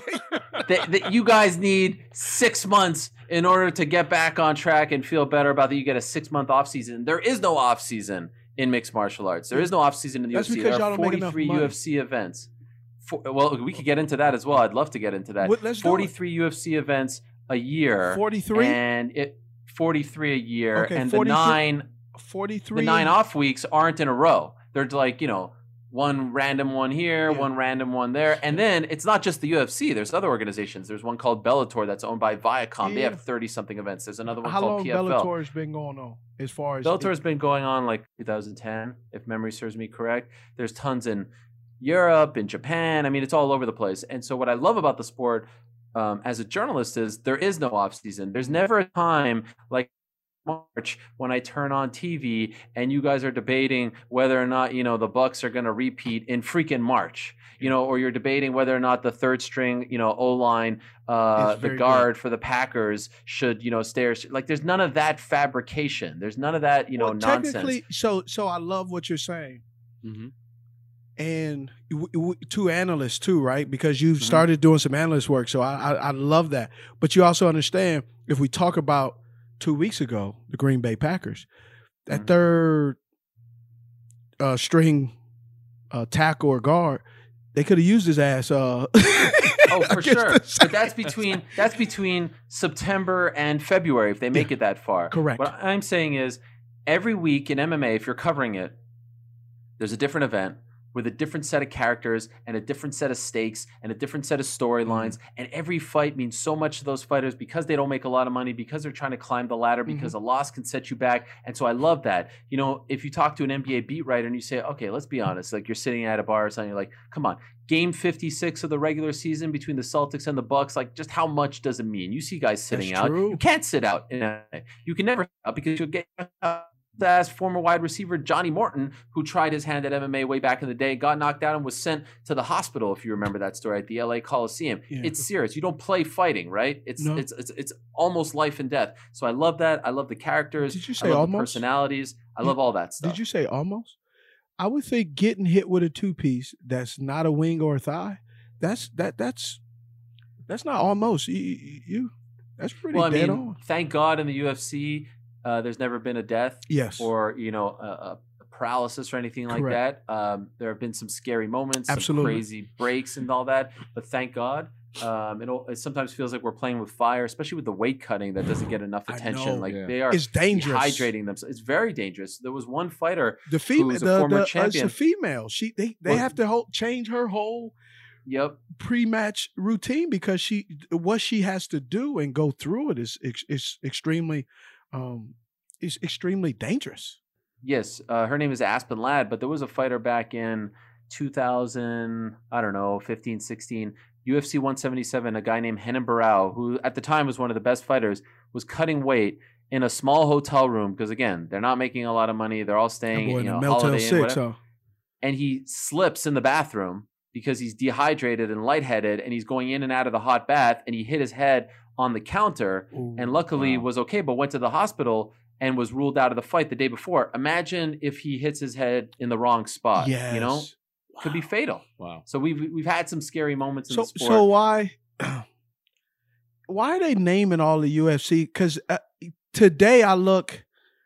You guys need 6 months in order to get back on track and feel better about that. You get a 6-month off season. There is no off season in mixed martial arts. There is no off season in the That's UFC. because There are y'all don't make enough 43 money. UFC events. Well, we could get into that as well. I'd love to get into that. Let's do it. 43 UFC events a year. 43? And 43 a year. Okay, and 43 the 9 off weeks aren't in a row. They're like, one random one here, one random one there. And then it's not just the UFC. There's other organizations. There's one called Bellator that's owned by Viacom. They Yeah. have 30-something events. There's another one How called long PFL. Bellator has been going on as far as Bellator has been going on like 2010, if memory serves me correct. There's tons in Europe, in Japan. I mean, it's all over the place. And so what I love about the sport as a journalist is there is no off season. There's never a time like March when I turn on TV and you guys are debating whether or not, the Bucks are going to repeat in freaking March, or you're debating whether or not the third string, O-line, the guard for the Packers should, stay. Like there's none of that fabrication. There's none of that, nonsense. Technically, so I love what you're saying. Mm-hmm. And to analysts too, right? Because you've Mm-hmm. started doing some analyst work. So I love that. But you also understand, if we talk about 2 weeks ago, the Green Bay Packers, that third string tackle or guard, they could have used his ass. Oh, for sure. But that's between September and February if they make it that far. Correct. What I'm saying is every week in MMA, if you're covering it, there's a different event with a different set of characters and a different set of stakes and a different set of storylines. And every fight means so much to those fighters because they don't make a lot of money, because they're trying to climb the ladder, because a loss can set you back. And so I love that. If you talk to an NBA beat writer and you say, okay, let's be honest, like you're sitting at a bar or something, you're like, come on, game 56 of the regular season between the Celtics and the Bucks, like just how much does it mean? You see guys sitting That's out. true. You can't sit out. You can never sit out because you'll get as former wide receiver Johnny Morton, who tried his hand at MMA way back in the day, got knocked out and was sent to the hospital, if you remember that story, at the LA Coliseum. Yeah. It's serious. You don't play fighting, right? It's almost life and death. So I love that. I love the characters. Did you say I love almost? the personalities. I love all that stuff. Did you say almost? I would think getting hit with a 2-piece that's not a wing or a thigh, that's not almost. You that's pretty dead on. Thank God in the UFC, there's never been a death, Yes. or a paralysis or anything like Correct. that. There have been some scary moments, Absolutely. some crazy breaks and all that, but thank God. It sometimes feels like we're playing with fire, especially with the weight cutting that doesn't get enough attention. know. Like Yeah. they are It's dangerous. dehydrating themselves. It's very dangerous. There was one fighter The who female, was a former it's champion. a female. They Well, have to change her whole Yep. pre-match routine because what she has to do and go through it is extremely dangerous. Yes, her name is Aspen Ladd, but there was a fighter back in 2000, 15, 16, UFC 177, a guy named Henan Barao, who at the time was one of the best fighters, was cutting weight, in a small hotel room, because again, they're not making a lot of money. They're all staying, in you the know, Motel Holiday Inn, 6, whatever. And he slips in the bathroom because he's dehydrated and lightheaded, and he's going in and out of the hot bath, and he hit his head on the counter, and luckily was okay, but went to the hospital and was ruled out of the fight the day before. Imagine if he hits his head in the wrong spot. Yes. You know, could be fatal. Wow. So we've had some scary moments in the sport. So why are they naming all the UFC? Because today I look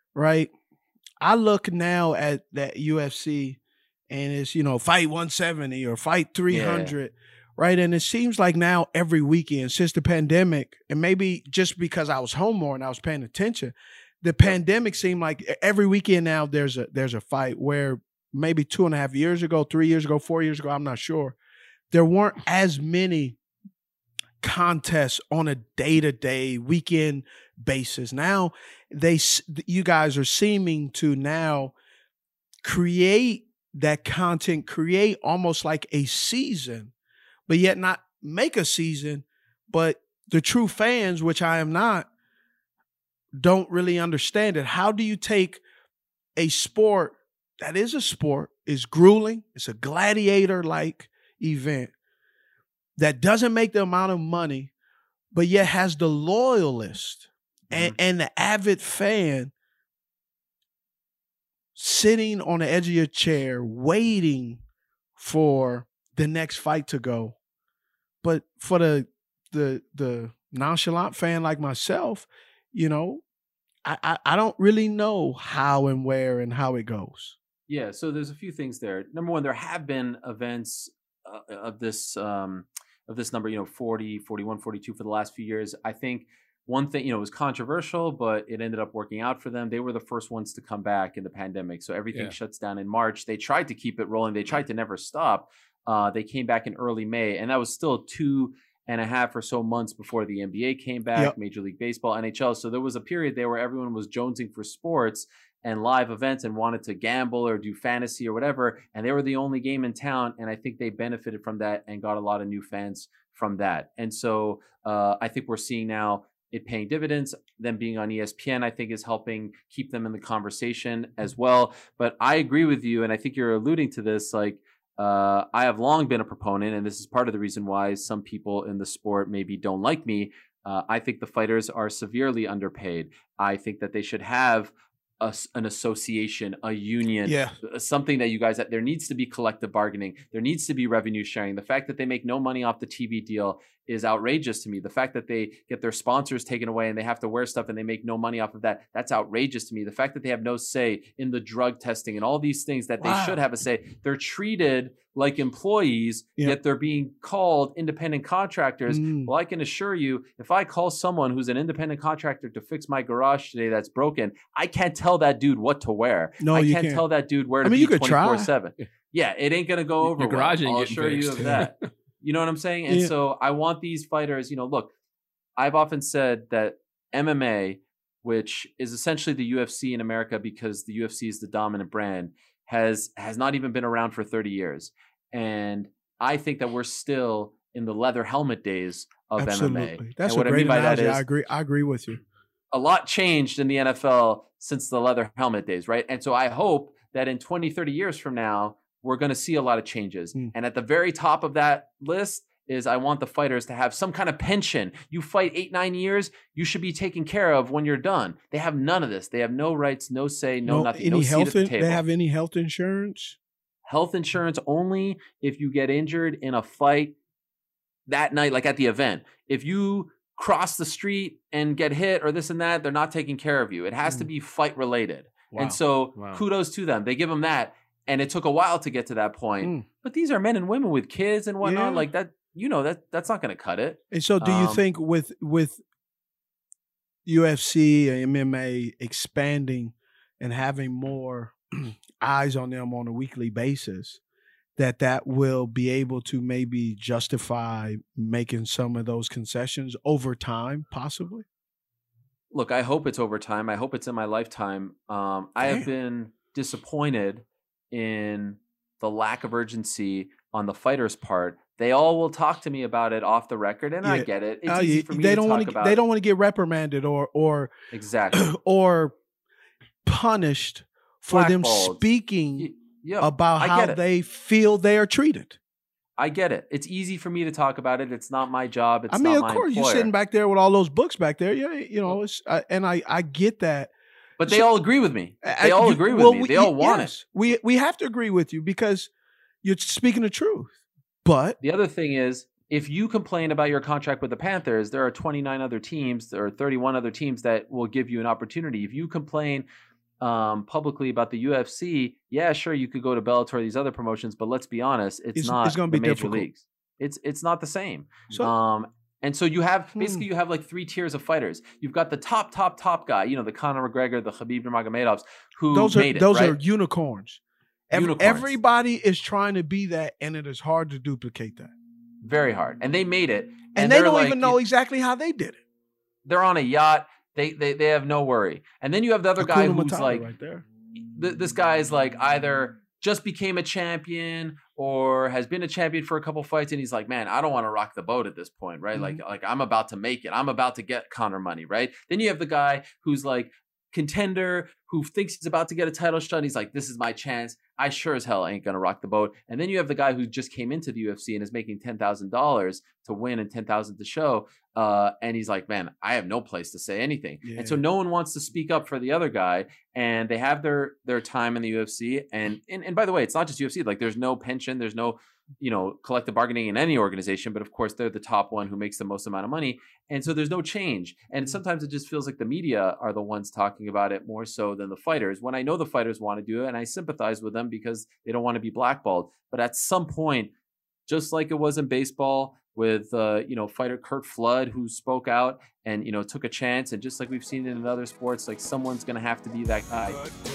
now at that UFC, and it's, you know, fight 170 or fight 300, right? And it seems like now every weekend since the pandemic, and maybe just because I was home more and I was paying attention, the pandemic seemed like every weekend now there's a fight, where maybe 2.5 years ago, 3 years ago, 4 years ago, I'm not sure, there weren't as many contests on a day-to-day weekend basis. Now you guys are seeming to now create that content, create almost like a season, but yet not make a season. But the true fans, which I am not, don't really understand it. How do you take a sport that is a sport, is grueling, it's a gladiator-like event that doesn't make the amount of money, but yet has the loyalist and the avid fan sitting on the edge of your chair waiting for the next fight to go? But for the nonchalant fan like myself, you know, I don't really know how and where and how it goes. Yeah, so there's a few things there. Number one, there have been events of this number, you know, 40, 41, 42 for the last few years. I think one thing, you know, it was controversial, but it ended up working out for them. They were the first ones to come back in the pandemic. So everything shuts down in March. They tried to keep it rolling. They tried to never stop. They came back in early May, and that was still 2.5 or so months before the NBA came back, Major League Baseball, NHL. So there was a period there where everyone was jonesing for sports and live events and wanted to gamble or do fantasy or whatever. And they were the only game in town. And I think they benefited from that and got a lot of new fans from that. And so I think we're seeing now it paying dividends. Them being on ESPN, I think, is helping keep them in the conversation as well. But I agree with you. And I think you're alluding to this, like, I have long been a proponent, and this is part of the reason why some people in the sport maybe don't like me. I think the fighters are severely underpaid. I think that they should have an association, a union, something that you guys, that there needs to be collective bargaining. There needs to be revenue sharing. The fact that they make no money off the TV deal is outrageous to me. The fact that they get their sponsors taken away and they have to wear stuff and they make no money off of that, that's outrageous to me. The fact that they have no say in the drug testing and all these things that they should have a say, they're treated like employees, yet they're being called independent contractors. Well, I can assure you, if I call someone who's an independent contractor to fix my garage today that's broken, I can't tell that dude what to wear. No, I can't tell that dude where to be 24/7. Yeah, it ain't going to go over Your garage well. ain't I'll getting assure you fixed. of that. You know what I'm saying? And so I want these fighters, you know, look, I've often said that MMA, which is essentially the UFC in America because the UFC is the dominant brand, has not even been around for 30 years. And I think that we're still in the leather helmet days of MMA. That's and what a great I mean by analogy. that is, I agree with you. A lot changed in the NFL since the leather helmet days, right? And so I hope that in 20, 30 years from now, we're going to see a lot of changes. And at the very top of that list is I want the fighters to have some kind of pension. You fight 8-9 years, you should be taken care of when you're done. They have none of this. They have no rights, no say, no nothing, no seat at the table. They have any health insurance? Health insurance only if you get injured in a fight that night, like at the event. If you cross the street and get hit or this and that, they're not taking care of you. It has to be fight related. And so kudos to them. They give them that. And it took a while to get to that point. But these are men and women with kids and whatnot. Like that, you know, that's not going to cut it. And so do you think with UFC and MMA expanding and having more eyes on them on a weekly basis, that will be able to maybe justify making some of those concessions over time, possibly? Look, I hope it's over time. I hope it's in my lifetime. I have been disappointed in the lack of urgency on the fighters' part They all will talk to me about it off the record, and I get it. It's easy for me they to don't talk about. They don't want to get reprimanded or exactly or punished for them Blackballed. speaking Yeah, about I how get it. they feel they are treated. I get it. It's easy for me to talk about it. It's not my job. It's I mean, not of my course, you're employer. sitting back there with all those books back there. Yeah, you know, it's, and I get that. But they all agree with me. They all agree with me. They all want it. We have to agree with you because you're speaking the truth. But the other thing is, if you complain about your contract with the Panthers, there are 29 other teams or 31 other teams that will give you an opportunity. If you complain publicly about the UFC, yeah, sure, you could go to Bellator, these other promotions, but let's be honest, it's not it's gonna be the major difficult. leagues. It's not the same. So- And so you have basically you have like 3 tiers of fighters. You've got the top guy, you know, the Conor McGregor, the Khabib Nurmagomedovs, who those made it. those right? are unicorns. Unicorns. Everybody is trying to be that, and it is hard to duplicate that. Very hard, and they made it. And they they're don't like, even know exactly how they did it. They're on a yacht. They have no worry. And then you have the other guy Hakuna who's Matata like, right there. this guy is like either just became a champion or has been a champion for a couple fights, and he's like, man, I don't want to rock the boat at this point, right? Like I'm about to make it. I'm about to get Conor money, right? Then you have the guy who's like contender who thinks he's about to get a title shot. And he's like, this is my chance. I sure as hell ain't gonna rock the boat. And then you have the guy who just came into the UFC and is making $10,000 to win and $10,000 to show. And he's like, man, I have no place to say anything. Yeah. And so no one wants to speak up for the other guy. And they have their time in the UFC. And by the way, it's not just UFC. Like there's no pension, there's no, you know, collective bargaining in any organization. But of course, they're the top one who makes the most amount of money. And so there's no change. And sometimes it just feels like the media are the ones talking about it more so than the fighters. When I know the fighters want to do it, and I sympathize with them because they don't want to be blackballed. But at some point, just like it was in baseball with, you know, fighter Kurt Flood, who spoke out and, you know, took a chance. And just like we've seen in other sports, like someone's going to have to be that guy.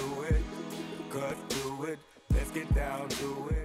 Cut to it. Let's get down to it.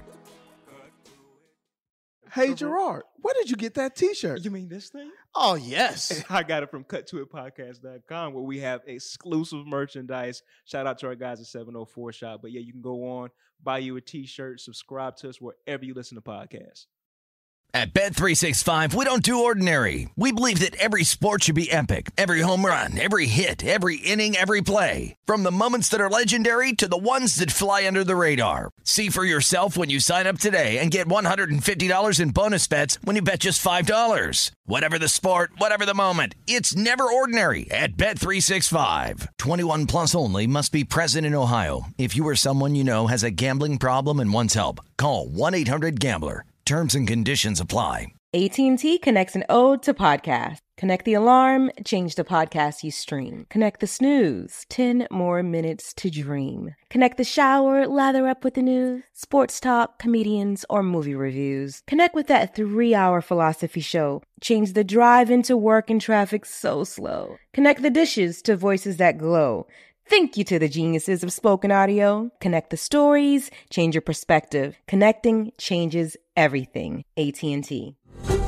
Hey, Gerard, where did you get that T-shirt? You mean this thing? Oh, yes. I got it from cuttoitpodcast.com where we have exclusive merchandise. Shout out to our guys at 704 Shop. But yeah, you can go on, buy you a T-shirt, subscribe to us wherever you listen to podcasts. At Bet365, we don't do ordinary. We believe that every sport should be epic. Every home run, every hit, every inning, every play. From the moments that are legendary to the ones that fly under the radar. See for yourself when you sign up today and get $150 in bonus bets when you bet just $5. Whatever the sport, whatever the moment, it's never ordinary at Bet365. 21 plus only. Must be present in Ohio. If you or someone you know has a gambling problem and wants help, call 1-800-GAMBLER. Terms and conditions apply. AT&T connects an ode to podcast. Connect the alarm, change the podcast you stream. Connect the snooze, 10 more minutes to dream. Connect the shower, lather up with the news, sports talk, comedians, or movie reviews. Connect with that 3-hour philosophy show. Change the drive into work and traffic so slow. Connect the dishes to voices that glow. Thank you to the geniuses of spoken audio. Connect the stories, change your perspective. Connecting changes everything. AT&T.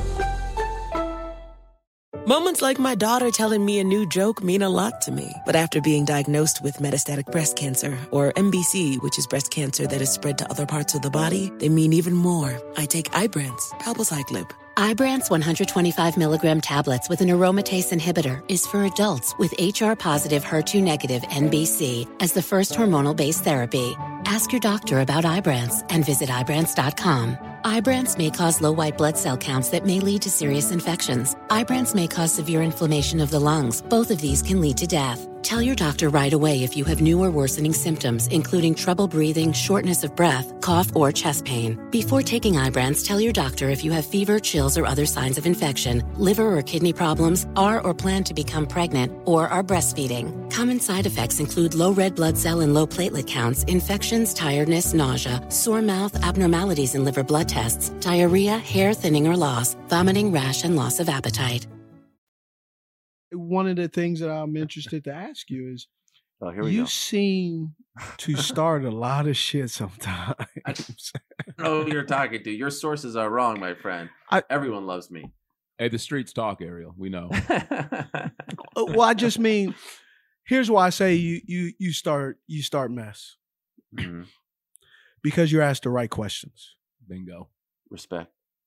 Moments like my daughter telling me a new joke mean a lot to me. But after being diagnosed with metastatic breast cancer, or MBC, which is breast cancer that is spread to other parts of the body, they mean even more. I take Ibrance, palbociclib. Ibrance 125 milligram tablets with an aromatase inhibitor is for adults with HR-positive, HER2-negative MBC as the first hormonal-based therapy. Ask your doctor about Ibrance and visit Ibrance.com. Ibrance may cause low white blood cell counts that may lead to serious infections. Ibrance may cause severe inflammation of the lungs. Both of these can lead to death. Tell your doctor right away if you have new or worsening symptoms, including trouble breathing, shortness of breath, cough, or chest pain. Before taking Ibrance, tell your doctor if you have fever, chills, or other signs of infection, liver or kidney problems, are or plan to become pregnant, or are breastfeeding. Common side effects include low red blood cell and low platelet counts, infections, tiredness, nausea, sore mouth, abnormalities in liver blood tests, diarrhea, hair thinning or loss, vomiting, rash, and loss of appetite. One of the things that I'm interested to ask you is, here we you go. seem to start a lot of shit sometimes. I don't know who you're talking to. Your sources are wrong, my friend. Everyone loves me. Hey, the streets talk, Ariel. We know. Well, I just mean, here's why I say you start mess. Mm-hmm. Because you're asked the right questions. Bingo. Respect.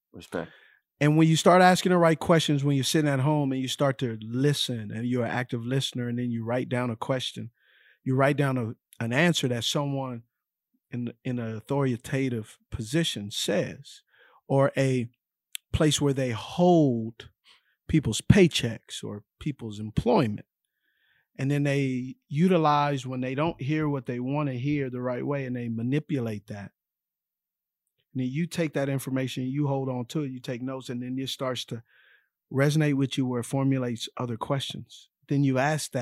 Respect. And when you start asking the right questions, when you're sitting at home and you start to listen and you're an active listener, and then you write down a question, you write down an answer that someone in an authoritative position says, or a place where they hold people's paychecks or people's employment. And then they utilize when they don't hear what they want to hear the right way, and they manipulate that. And then you take that information, you hold on to it, you take notes, and then it starts to resonate with you where it formulates other questions. Then you ask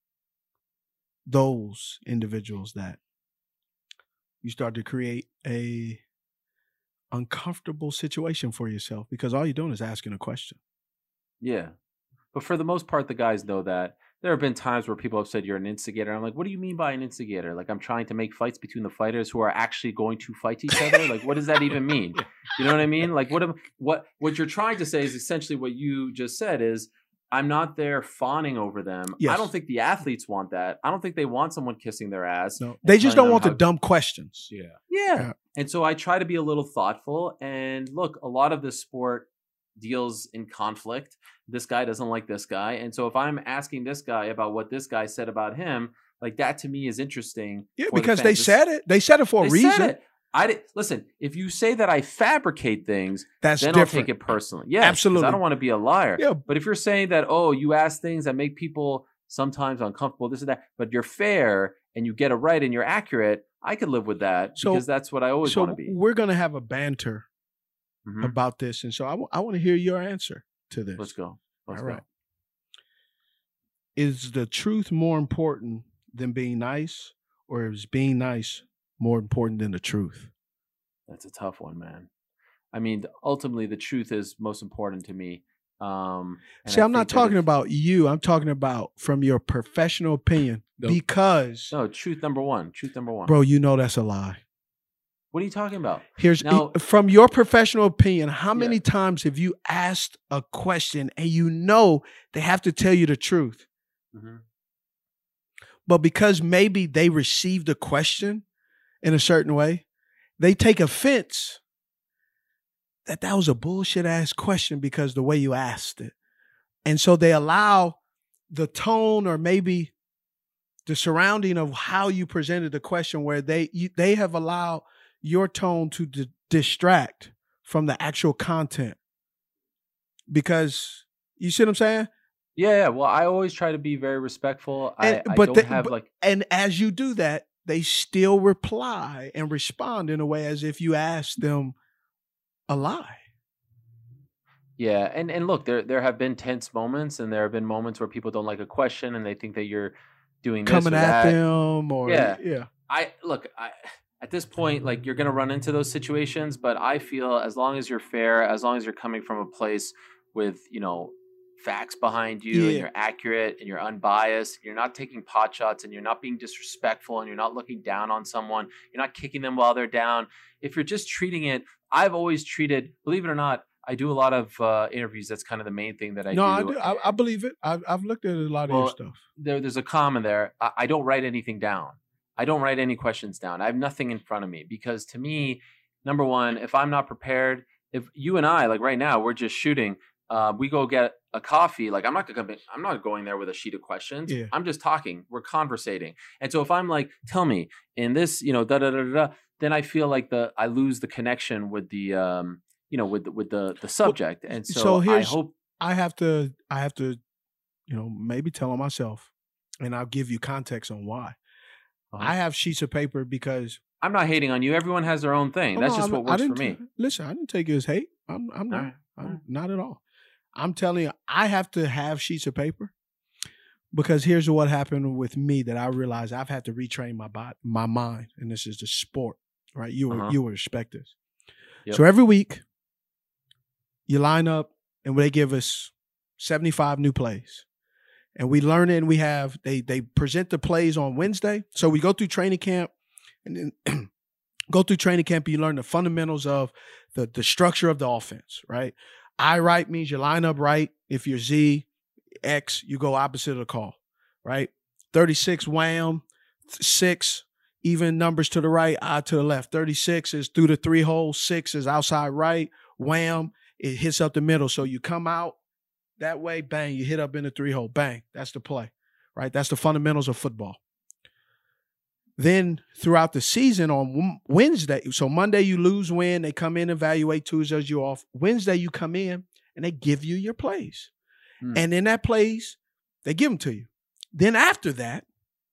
those individuals that. You start to create a uncomfortable situation for yourself because all you're doing is asking a question. Yeah. But for the most part, the guys know that. There have been times where people have said you're an instigator. I'm like, what do you mean by an instigator? Like, I'm trying to make fights between the fighters who are actually going to fight each other? Like, what does that even mean? You know what I mean? Like, what you're trying to say is essentially what you just said is, I'm not there fawning over them. Yes. I don't think the athletes want that. I don't think they want someone kissing their ass. No, they just don't want the dumb questions. Yeah. And so I try to be a little thoughtful. And look, a lot of this sport deals in conflict. This guy doesn't like this guy. And so if I'm asking this guy about what this guy said about him, like that to me is interesting. Yeah, because they said it. They said it for a reason. Listen, if you say that I fabricate things, that's then different. I'll take it personally. Yeah, absolutely. I don't want to be a liar. Yeah. But if you're saying that, you ask things that make people sometimes uncomfortable, this and that, but you're fair and you get it right and you're accurate, I could live with that because that's what I always want to be. We're going to have a banter about this. And so I want to hear your answer to this. Let's go. All right. Is the truth more important than being nice, or is being nice more important than the truth? That's a tough one, man. I mean, ultimately, the truth is most important to me. See, I'm not talking about you. I'm talking about from your professional opinion. Because truth number one. Truth number one. Bro, you know that's a lie. What are you talking about? From your professional opinion, how many times have you asked a question and you know they have to tell you the truth? Mm-hmm. But because maybe they received a question in a certain way, they take offense that was a bullshit ass question because the way you asked it. And so they allow the tone or maybe the surrounding of how you presented the question where they have allowed your tone to distract from the actual content. Because you see what I'm saying? Yeah. Well, I always try to be very respectful. And as you do that, they still reply and respond in a way as if you asked them a lie. Yeah, and look, there have been tense moments, and there have been moments where people don't like a question, and they think that you're doing this coming or at that. them, or yeah. I at this point, like, you're gonna run into those situations, but I feel as long as you're fair, as long as you're coming from a place with facts behind you, and you're accurate and you're unbiased, you're not taking pot shots, and you're not being disrespectful, and you're not looking down on someone, you're not kicking them while they're down. If you're just treating it, I've always treated, believe it or not, I do a lot of interviews. That's kind of the main thing that I do. No, I do. I believe it. I've looked at a lot of your stuff. There's a comment there. I don't write anything down. I don't write any questions down. I have nothing in front of me because to me, number one, if I'm not prepared, if you and I, like right now, we're just shooting, we go get a coffee. Like I'm not going there with a sheet of questions. Yeah. I'm just talking. We're conversating. And so if I'm like, tell me in this, then I feel like I lose the connection with the, with the subject. And so I have to, maybe tell on myself, and I'll give you context on why. I have sheets of paper because I'm not hating on you. Everyone has their own thing. That's just what works for me. Listen, I didn't take it as hate. I'm not. I'm not at all. I'm telling you, I have to have sheets of paper because here's what happened with me that I realized I've had to retrain my mind, and this is the sport, right? You will respect this. Yep. So every week, you line up, and they give us 75 new plays. And we learn it, and we have, they present the plays on Wednesday. So we go through training camp, and then you learn the fundamentals of the structure of the offense, right? I right means you line up right. If you're Z, X, you go opposite of the call, right? 36 wham, 6, even numbers to the right, I to the left. 36 is through the 3 holes, 6 is outside right, wham it hits up the middle. So you come out that way, bang, you hit up in the 3-hole, bang. That's the play, right? That's the fundamentals of football. Then throughout the season on Wednesday, so Monday you lose, win, they come in, evaluate, Tuesdays you off. Wednesday you come in and they give you your plays. And in that plays, they give them to you. Then after that,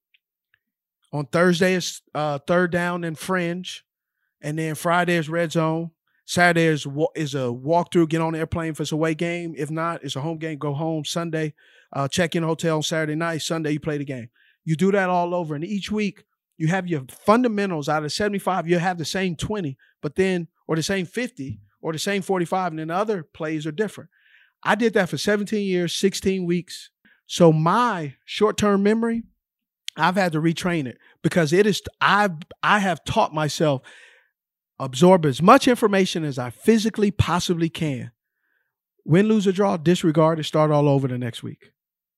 on Thursday is third down and fringe. And then Friday is red zone. Saturday is a walkthrough, get on the airplane if it's a away game. If not, it's a home game, go home. Sunday, check in hotel on Saturday night. Sunday, you play the game. You do that all over. And each week, you have your fundamentals out of 75. You have the same 20, but then, or the same 50, or the same 45, and then the other plays are different. I did that for 17 years, 16 weeks. So my short-term memory, I've had to retrain it because it is, I have taught myself absorb as much information as I physically possibly can. Win, lose, or draw, disregard it, start all over the next week.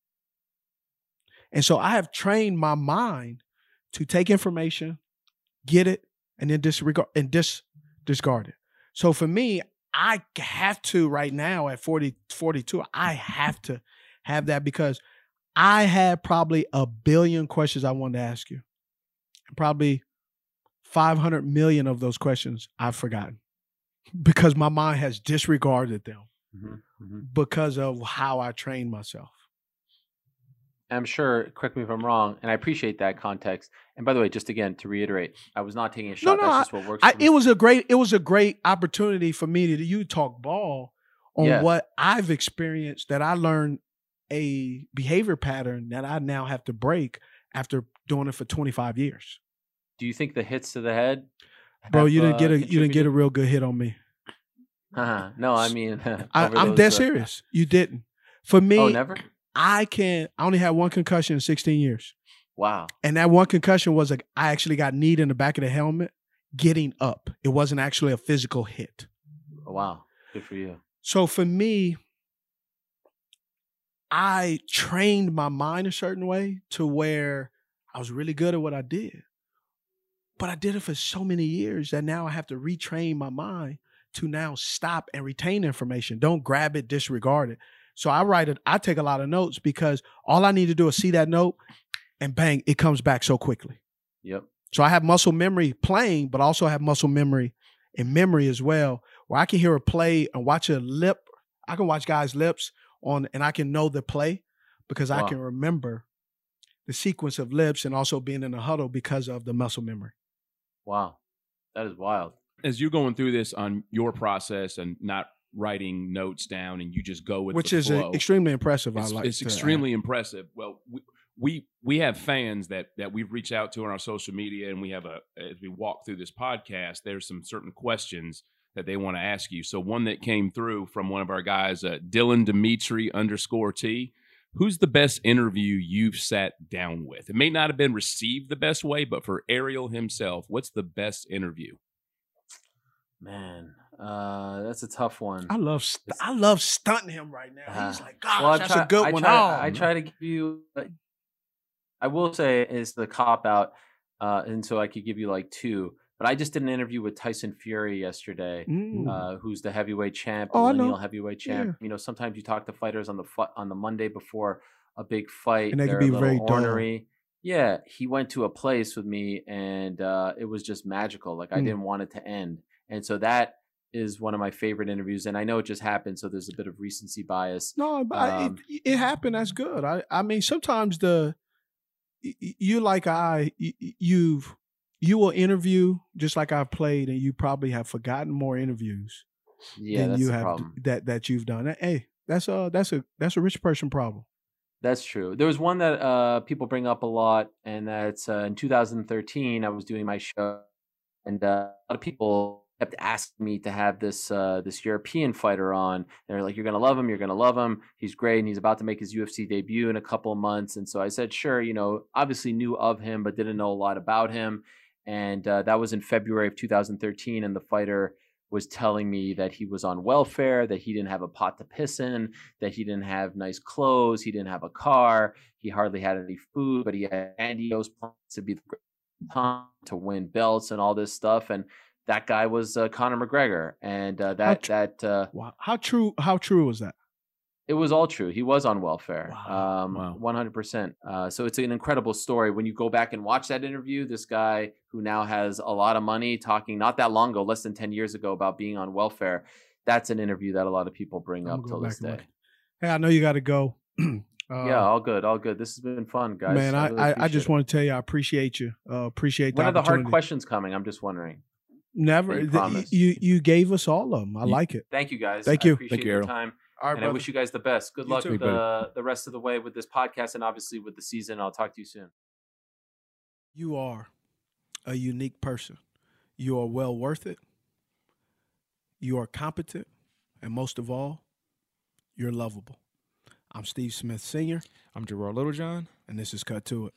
And so I have trained my mind to take information, get it, and then disregard and discard it. So for me, I have to right now at 42, I have to have that because I had probably 1 billion questions I wanted to ask you. And probably 500 million of those questions I've forgotten because my mind has disregarded them because of how I trained myself. I'm sure, correct me if I'm wrong, and I appreciate that context. And by the way, just again, to reiterate, I was not taking a shot. That's just what works for me. It was a great opportunity for me to talk ball on what I've experienced, that I learned a behavior pattern that I now have to break after doing it for 25 years. Do you think the hits to the head? Bro, you didn't get a real good hit on me. No, I mean, I'm dead serious. You didn't. For me, oh, never? I only had one concussion in 16 years. Wow. And that one concussion was I actually got kneed in the back of the helmet getting up. It wasn't actually a physical hit. Oh, wow. Good for you. So for me, I trained my mind a certain way to where I was really good at what I did. But I did it for so many years that now I have to retrain my mind to now stop and retain information. Don't grab it, disregard it. So I take a lot of notes because all I need to do is see that note and bang, it comes back so quickly. Yep. So I have muscle memory playing, but also have muscle memory and memory as well, where I can hear a play and watch a lip. I can watch guys' lips and I can know the play because I can remember the sequence of lips and also being in a huddle because of the muscle memory. Wow. That is wild. As you're going through this on your process and not writing notes down and you just go with which the is flow. Extremely impressive. It's extremely impressive. Well, we have fans that we've reached out to on our social media, and we have as we walk through this podcast, there's some certain questions that they want to ask you. So one that came through from one of our guys, Dylan Dimitri _T. Who's the best interview you've sat down with? It may not have been received the best way, but for Ariel himself, what's the best interview? Man, that's a tough one. I love stunting him right now. He's like, gosh, well, that's a good one. I try to give you, I will say is the cop out, and so I could give you like two. But I just did an interview with Tyson Fury yesterday, who's the heavyweight champ, lineal heavyweight champ. Yeah. You know, sometimes you talk to fighters on the Monday before a big fight, and they they're can be a little very ornery. Dull. Yeah, he went to a place with me, and it was just magical. Like I didn't want it to end. And so that is one of my favorite interviews. And I know it just happened, so there's a bit of recency bias. No, but it happened. That's good. I mean, sometimes you will interview just like I've played, and you probably have forgotten more interviews than you have that you've done. Hey, that's a rich person problem. That's true. There was one that people bring up a lot, and that's in 2013. I was doing my show, and a lot of people kept asking me to have this European fighter on. They're like, "You're gonna love him. You're gonna love him. He's great, and he's about to make his UFC debut in a couple of months." And so I said, "Sure." You know, obviously knew of him, but didn't know a lot about him. And that was in February of 2013, and the fighter was telling me that he was on welfare, that he didn't have a pot to piss in, that he didn't have nice clothes, he didn't have a car, he hardly had any food, but he had grandiose plans to be the great time to win belts and all this stuff. And that guy was Conor McGregor, and how true was that? It was all true. He was on welfare, 100%. So it's an incredible story. When you go back and watch that interview, this guy who now has a lot of money talking not that long ago, less than 10 years ago, about being on welfare, that's an interview that a lot of people bring up till this day. Hey, I know you got to go. Yeah, all good. This has been fun, guys. Man, I just want to tell you, I appreciate you. Appreciate the When are the opportunity. hard questions coming? I'm just wondering. Never. You gave us all of them. I like it. Thank you, guys. Thank you. I appreciate your time. All right, and brother. I wish you guys the best. Good luck too, with the rest of the way with this podcast and obviously with the season. I'll talk to you soon. You are a unique person. You are well worth it. You are competent. And most of all, you're lovable. I'm Steve Smith Sr. I'm Gerard Littlejohn. And this is Cut to It.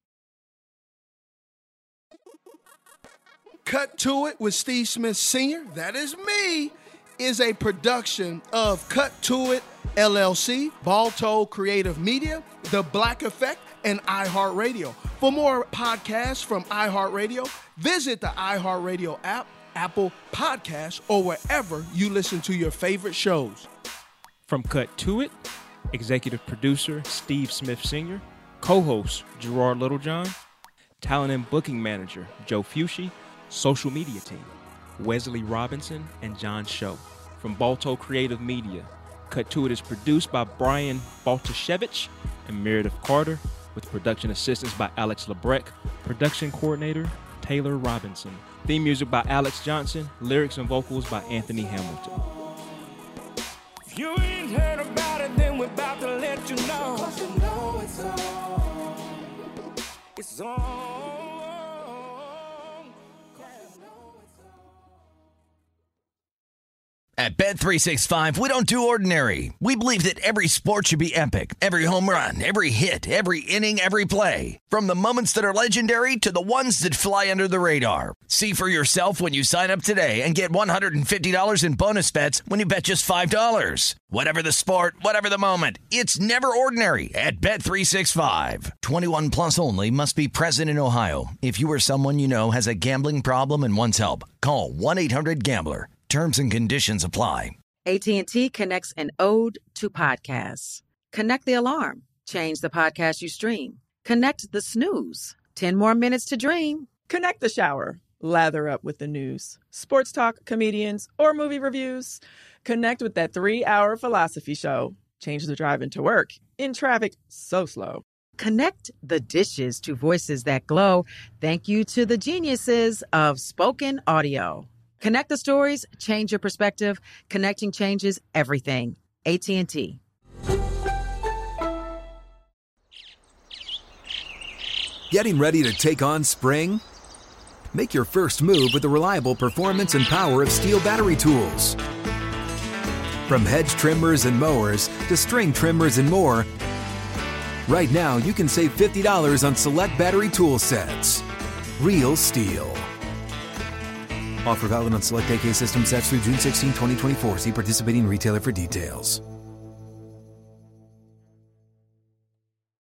Cut to It with Steve Smith Sr., that is me, is a production of Cut to It, LLC, Balto Creative Media, The Black Effect, and iHeartRadio. For more podcasts from iHeartRadio, visit the iHeartRadio app, Apple Podcasts, or wherever you listen to your favorite shows. From Cut to It, executive producer Steve Smith Sr., co-host Gerard Littlejohn, talent and booking manager Joe Fucci, social media team Wesley Robinson and John Show. From Balto Creative Media, Cut to It is produced by Brian Baltashevich and Meredith Carter, with production assistance by Alex Lebrecht, production coordinator Taylor Robinson. Theme music by Alex Johnson, lyrics and vocals by Anthony Hamilton. If you ain't heard about it, then we're about to let you know. 'Cause you know it's on. It's on. At Bet365, we don't do ordinary. We believe that every sport should be epic. Every home run, every hit, every inning, every play. From the moments that are legendary to the ones that fly under the radar. See for yourself when you sign up today and get $150 in bonus bets when you bet just $5. Whatever the sport, whatever the moment, it's never ordinary at Bet365. 21 plus only. Must be present in Ohio. If you or someone you know has a gambling problem and wants help, call 1-800-GAMBLER. Terms and conditions apply. AT&T connects an ode to podcasts. Connect the alarm. Change the podcast you stream. Connect the snooze. 10 more minutes to dream. Connect the shower. Lather up with the news, sports talk, comedians, or movie reviews. Connect with that 3-hour philosophy show. Change the drive into work in traffic so slow. Connect the dishes to voices that glow. Thank you to the geniuses of spoken audio. Connect the stories, change your perspective. Connecting changes everything. AT&T. Getting ready to take on spring? Make your first move with the reliable performance and power of Steel battery tools. From hedge trimmers and mowers to string trimmers and more, right now you can save $50 on select battery tool sets. Real Steel. Offer valid on select AK system sets through June 16, 2024. See participating retailer for details.